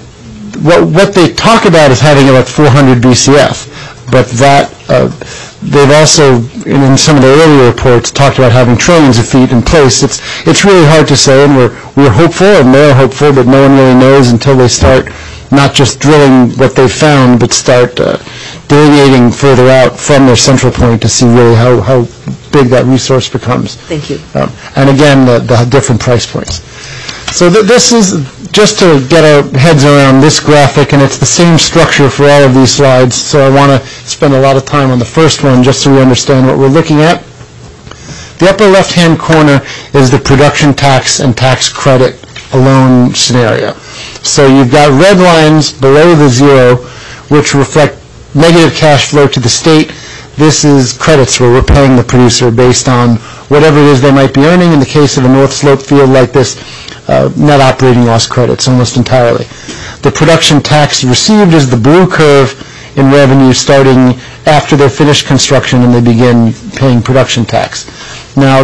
[SPEAKER 3] what they talk about is having about 400 BCF. But that they've also, in some of their earlier reports, talked about having trillions of feet in place. It's really hard to say, and we're hopeful, and they're hopeful, but no one really knows until they start not just drilling what they've found, but start delineating further out from their central point to see really how big that resource becomes.
[SPEAKER 1] Thank you.
[SPEAKER 3] And again, the different price points. So this is just to get our heads around this graphic, and it's the same structure for all of these slides, so I want to spend a lot of time on the first one just so we understand what we're looking at. The upper left-hand corner is the production tax and tax credit alone scenario. So you've got red lines below the zero, which reflect negative cash flow to the state. This is credits where we're paying the producer based on whatever it is they might be earning. In the case of a North Slope field like this, net operating loss credits almost entirely. The production tax received is the blue curve in revenue starting after they're finished construction and they begin paying production tax. Now,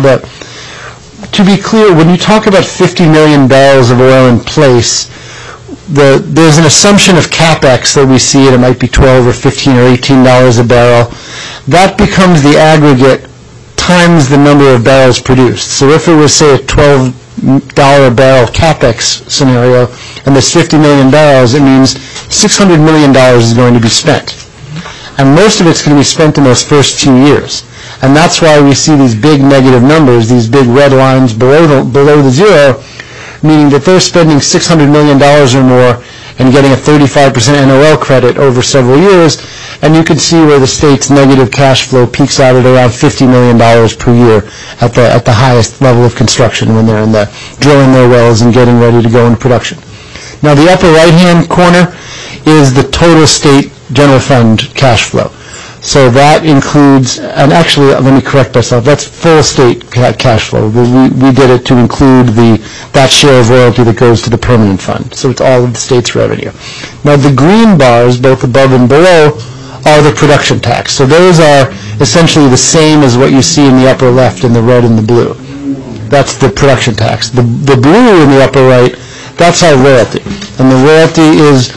[SPEAKER 3] to be clear, when you talk about 50 million barrels of oil in place, there's an assumption of CapEx that we see, and it might be $12 or $15 or $18 a barrel. That becomes the aggregate times the number of barrels produced. So if it was, say, a $12 a barrel CapEx scenario, and there's 50 million barrels, it means $600 million is going to be spent. And most of it's going to be spent in those first few years. And that's why we see these big negative numbers, these big red lines below the zero, meaning that they're spending $600 million or more and getting a 35% NOL credit over several years. And you can see where the state's negative cash flow peaks out at around $50 million per year at the highest level of construction when they're in the drilling their wells and getting ready to go into production. Now the upper right-hand corner is the total state general fund cash flow. So that includes, and actually let me correct myself, that's full state cash flow. We did it to include that share of royalty that goes to the permanent fund. So it's all of the state's revenue. Now the green bars, both above and below, are the production tax. So those are essentially the same as what you see in the upper left in the red and the blue. That's the production tax. The blue in the upper right, that's our royalty. And the royalty is,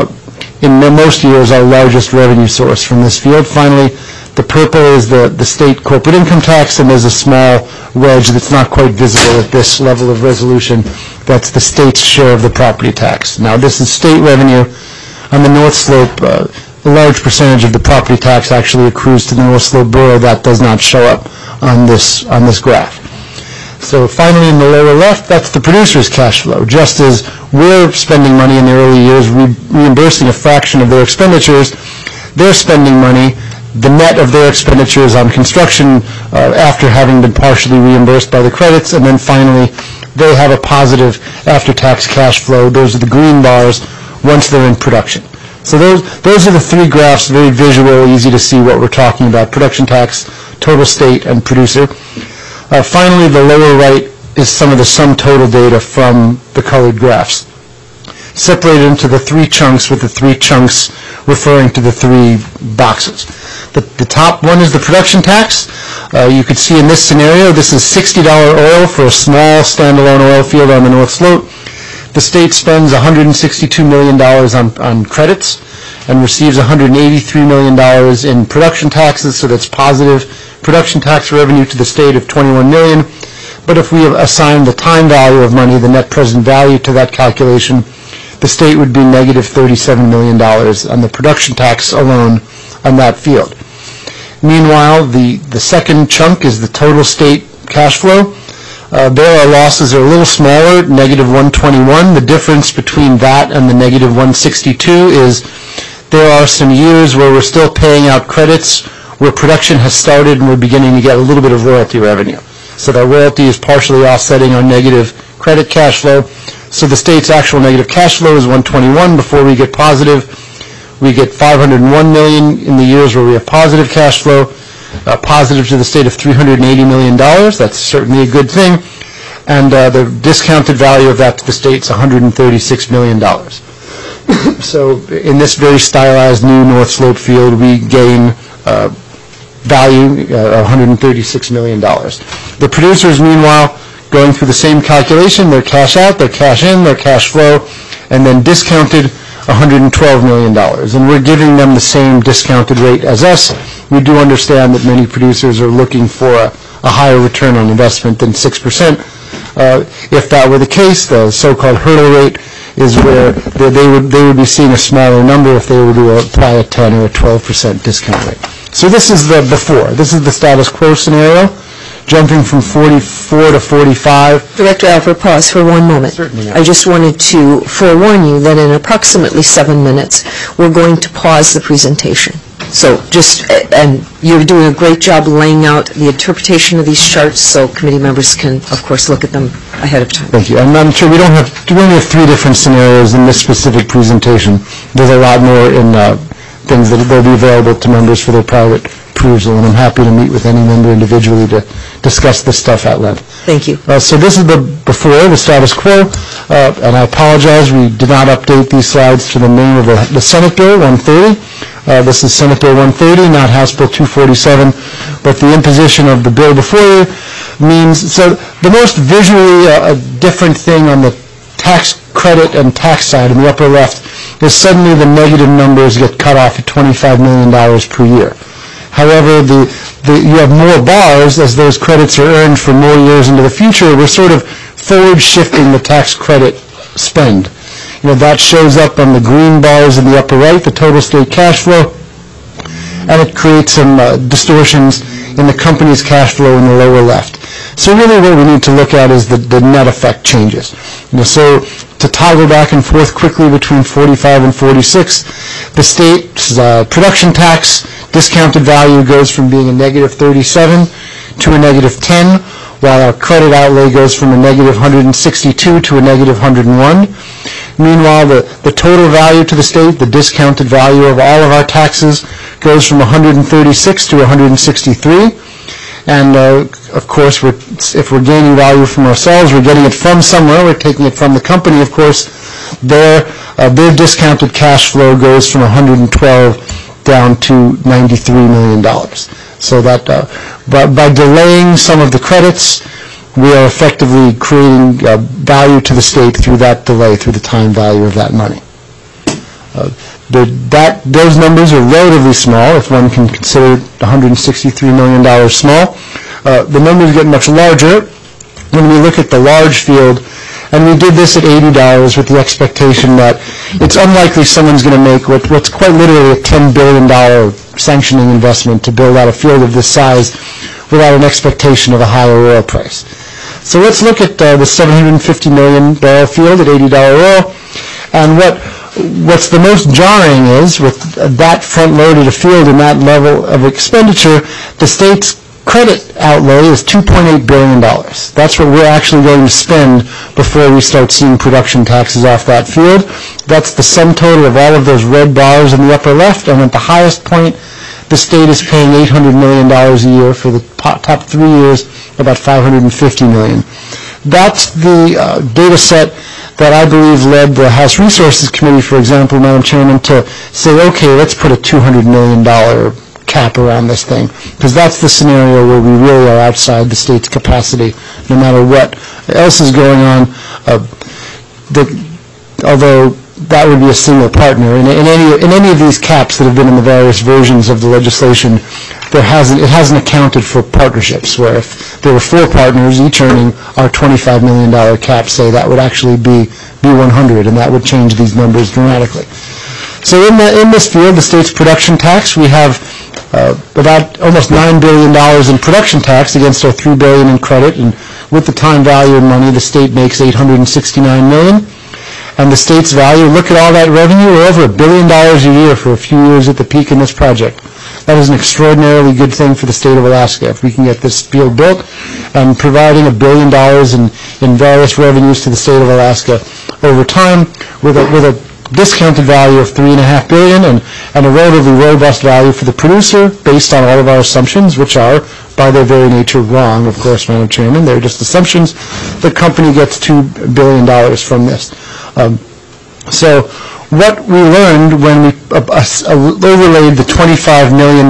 [SPEAKER 3] in most years, our largest revenue source from this field. Finally, the purple is the state corporate income tax, and there's a small wedge that's not quite visible at this level of resolution. That's the state's share of the property tax. Now, this is state revenue. On the North Slope, a large percentage of the property tax actually accrues to the North Slope Borough. That does not show up on this graph. So finally, in the lower left, that's the producer's cash flow. Just as we're spending money in the early years, reimbursing a fraction of their expenditures, they're spending money, the net of their expenditures on construction after having been partially reimbursed by the credits, and then finally, they have a positive after-tax cash flow. Those are the green bars once they're in production. So those are the three graphs, very visual, easy to see what we're talking about: production tax, total state, and producer. Finally, the lower right is some of the sum total data from the colored graphs, separated into the three chunks, with the three chunks referring to the three boxes. The top one is the production tax. You could see in this scenario, this is $60 oil for a small standalone oil field on the North Slope. The state spends $162 million on credits and receives $183 million in production taxes, so that's positive production tax revenue to the state of $21 million. But if we have assigned the time value of money, the net present value to that calculation, the state would be negative $37 million on the production tax alone on that field. Meanwhile, the second chunk is the total state cash flow. There our losses are a little smaller, negative 121. The difference between that and the negative 162 is there are some years where we're still paying out credits where production has started and we're beginning to get a little bit of royalty revenue. So that royalty is partially offsetting our negative credit cash flow. So the state's actual negative cash flow is 121 before we get positive. We get $501 million in the years where we have positive cash flow, positive to the state of $380 million. That's certainly a good thing. And the discounted value of that to the state is $136 million. So in this very stylized new North Slope field, we gain value, $136 million. The producers, meanwhile, going through the same calculation, their cash out, their cash in, their cash flow, and then discounted $112 million. And we're giving them the same discounted rate as us. We do understand that many producers are looking for a higher return on investment than 6%. If that were the case, the so-called hurdle rate is where they would be seeing a smaller number if they were to apply a 10 or a 12% discount rate. So this is the before. This is the status quo scenario, jumping from 44 to 45.
[SPEAKER 1] Director Alper, pause for one moment.
[SPEAKER 3] Certainly.
[SPEAKER 1] I just wanted to forewarn you that in approximately 7 minutes, we're going to pause the presentation. So and you're doing a great job laying out the interpretation of these charts so committee members can, of course, look at them ahead of time.
[SPEAKER 3] Thank you. I'm sure we only have 3 different scenarios in this specific presentation. There's a lot more in things that will be available to members for their private perusal, and I'm happy to meet with any member individually to discuss this stuff at length.
[SPEAKER 1] Thank you.
[SPEAKER 3] So this is the before, the status quo, and I apologize, we did not update these slides to the name of the Senate Bill 130. This is Senate Bill 130, not House Bill 247, but the imposition of the bill before you means, so the most visually different thing on the tax credit and tax side in the upper left is suddenly the negative numbers get cut off at $25 million per year. However, you have more bars as those credits are earned for more years into the future. We're sort of forward shifting the tax credit spend. That shows up on the green bars in the upper right, the total state cash flow, and it creates some distortions in the company's cash flow in the lower left. So really what we need to look at is the net effect changes. So to toggle back and forth quickly between 45 and 46, the state's production tax discounted value goes from being a negative 37 to a negative 10, while our credit outlay goes from a negative 162 to a negative 101. Meanwhile, the total value to the state, the discounted value of all of our taxes, goes from 136 to 163. And, of course, if we're gaining value from ourselves, we're getting it from somewhere. We're taking it from the company, of course. Their discounted cash flow goes from 112 down to $93 million. So that by delaying some of the credits, we are effectively creating value to the state through that delay, through the time value of that money. Those numbers are relatively small, if one can consider $163 million small. The numbers get much larger when we look at the large field, and we did this at $80 with the expectation that it's unlikely someone's going to make what's quite literally a $10 billion sanctioning investment to build out a field of this size without an expectation of a higher oil price. So let's look at the 750 million barrel field at $80 oil, and what's the most jarring is, with that front-loaded a field and that level of expenditure, the state's credit outlay is $2.8 billion. That's what we're actually going to spend before we start seeing production taxes off that field. That's the sum total of all of those red bars in the upper left, and at the highest point, the state is paying $800 million a year. For the top 3 years, about $550 million. That's the data set that I believe led the House Resources Committee, for example, Madam Chairman, to say, okay, let's put a $200 million cap around this thing, because that's the scenario where we really are outside the state's capacity, no matter what else is going on. although that would be a single partner. In any of these caps that have been in the various versions of the legislation, it hasn't accounted for partnerships, where if there were 4 partners, each earning our $25 million cap, say, that would actually be 100, and that would change these numbers dramatically. So in this field, the state's production tax, we have about almost $9 billion in production tax against our $3 billion in credit, and with the time value in money, the state makes $869 million. And the state's value, look at all that revenue, we're over $1 billion a year for a few years at the peak in this project. That is an extraordinarily good thing for the state of Alaska if we can get this field built, and providing $1 billion in various revenues to the state of Alaska over time with a discounted value of $3.5 billion and a relatively robust value for the producer based on all of our assumptions, which are, by their very nature, wrong, of course, Madam Chairman. They're just assumptions. The company gets $2 billion from this. So what we learned when we overlaid the $25 million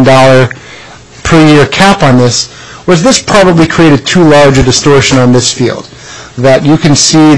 [SPEAKER 3] per year cap on this was this probably created too large a distortion on this field. That you can see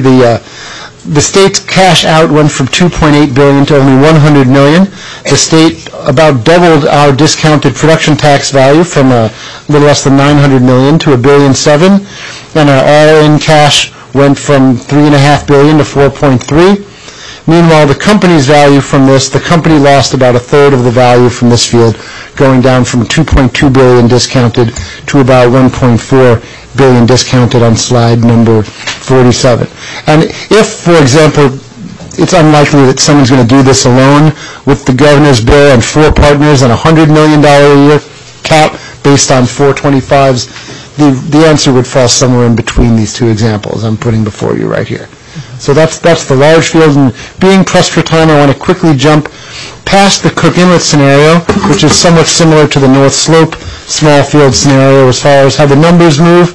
[SPEAKER 3] the state's cash out went from $2.8 billion to only $100 million. The state about doubled our discounted production tax value from a little less than $900 million to $1.7 billion, and our all-in cash went from $3.5 billion to $4.3. Meanwhile, the company's value from this, the company lost about a third of the value from this field, going down from $2.2 billion discounted to about $1.4 billion discounted on slide number 47. And if, for example, it's unlikely that someone's going to do this alone with the governor's bill and 4 partners and $100 million a year cap based on 425s, the answer would fall somewhere in between these 2 examples I'm putting before you right here. So that's the large field, and being pressed for time, I want to quickly jump past the Cook Inlet scenario, which is somewhat similar to the North Slope small field scenario as far as how the numbers move.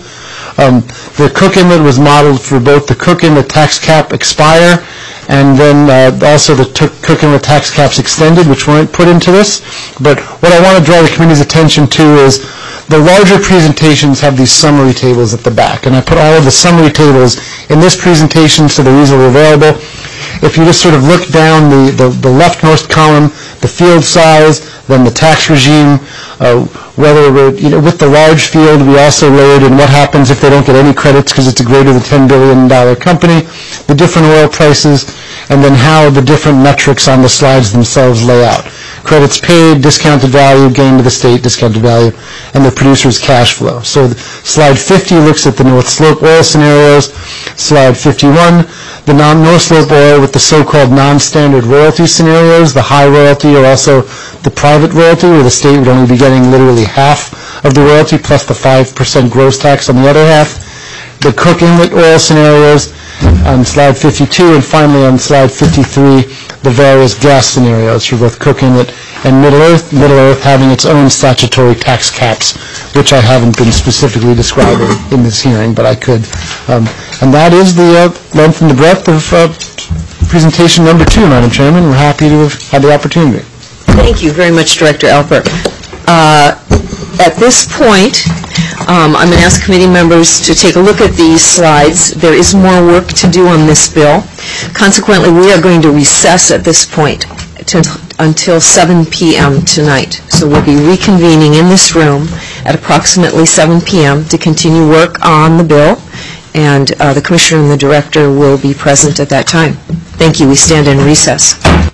[SPEAKER 3] The Cook Inlet was modeled for both the Cook Inlet tax cap expire and then also the Cook Inlet tax caps extended, which weren't put into this. But what I want to draw the committee's attention to is the larger presentations have these summary tables at the back, and I put all of the summary tables in this presentation so they're easily available. If you just sort of look down the leftmost column, the field size, then the tax regime, whether we're, with the large field, we also layered in what happens if they don't get any credits because it's a greater than $10 billion company, the different oil prices, and then how the different metrics on the slides themselves lay out. Credits paid, discounted value, gain to the state, discounted value, and the producer's cash flow. So slide 50 looks at the North Slope oil scenarios. Slide 51, the North Slope oil with the so-called non-standard royalty scenarios, the high royalty or also the private royalty, where the state would only be getting literally half of the royalty plus the 5% gross tax on the other half. The Cook Inlet oil scenarios on slide 52, and finally on slide 53, the various gas scenarios for both Cook Inlet and Middle Earth having its own statutory tax caps, which I haven't been specifically describing in this hearing, but I could. And that is the length and the breadth of presentation number 2, Madam Chairman. We're happy to have had the opportunity.
[SPEAKER 1] Thank you very much, Director Alper. At this point, I'm going to ask committee members to take a look at these slides. There is more work to do on this bill. Consequently, we are going to recess at this point until 7 p.m. tonight. So we'll be reconvening in this room at approximately 7 p.m. to continue work on the bill, and the Commissioner and the Director will be present at that time. Thank you. We stand in recess.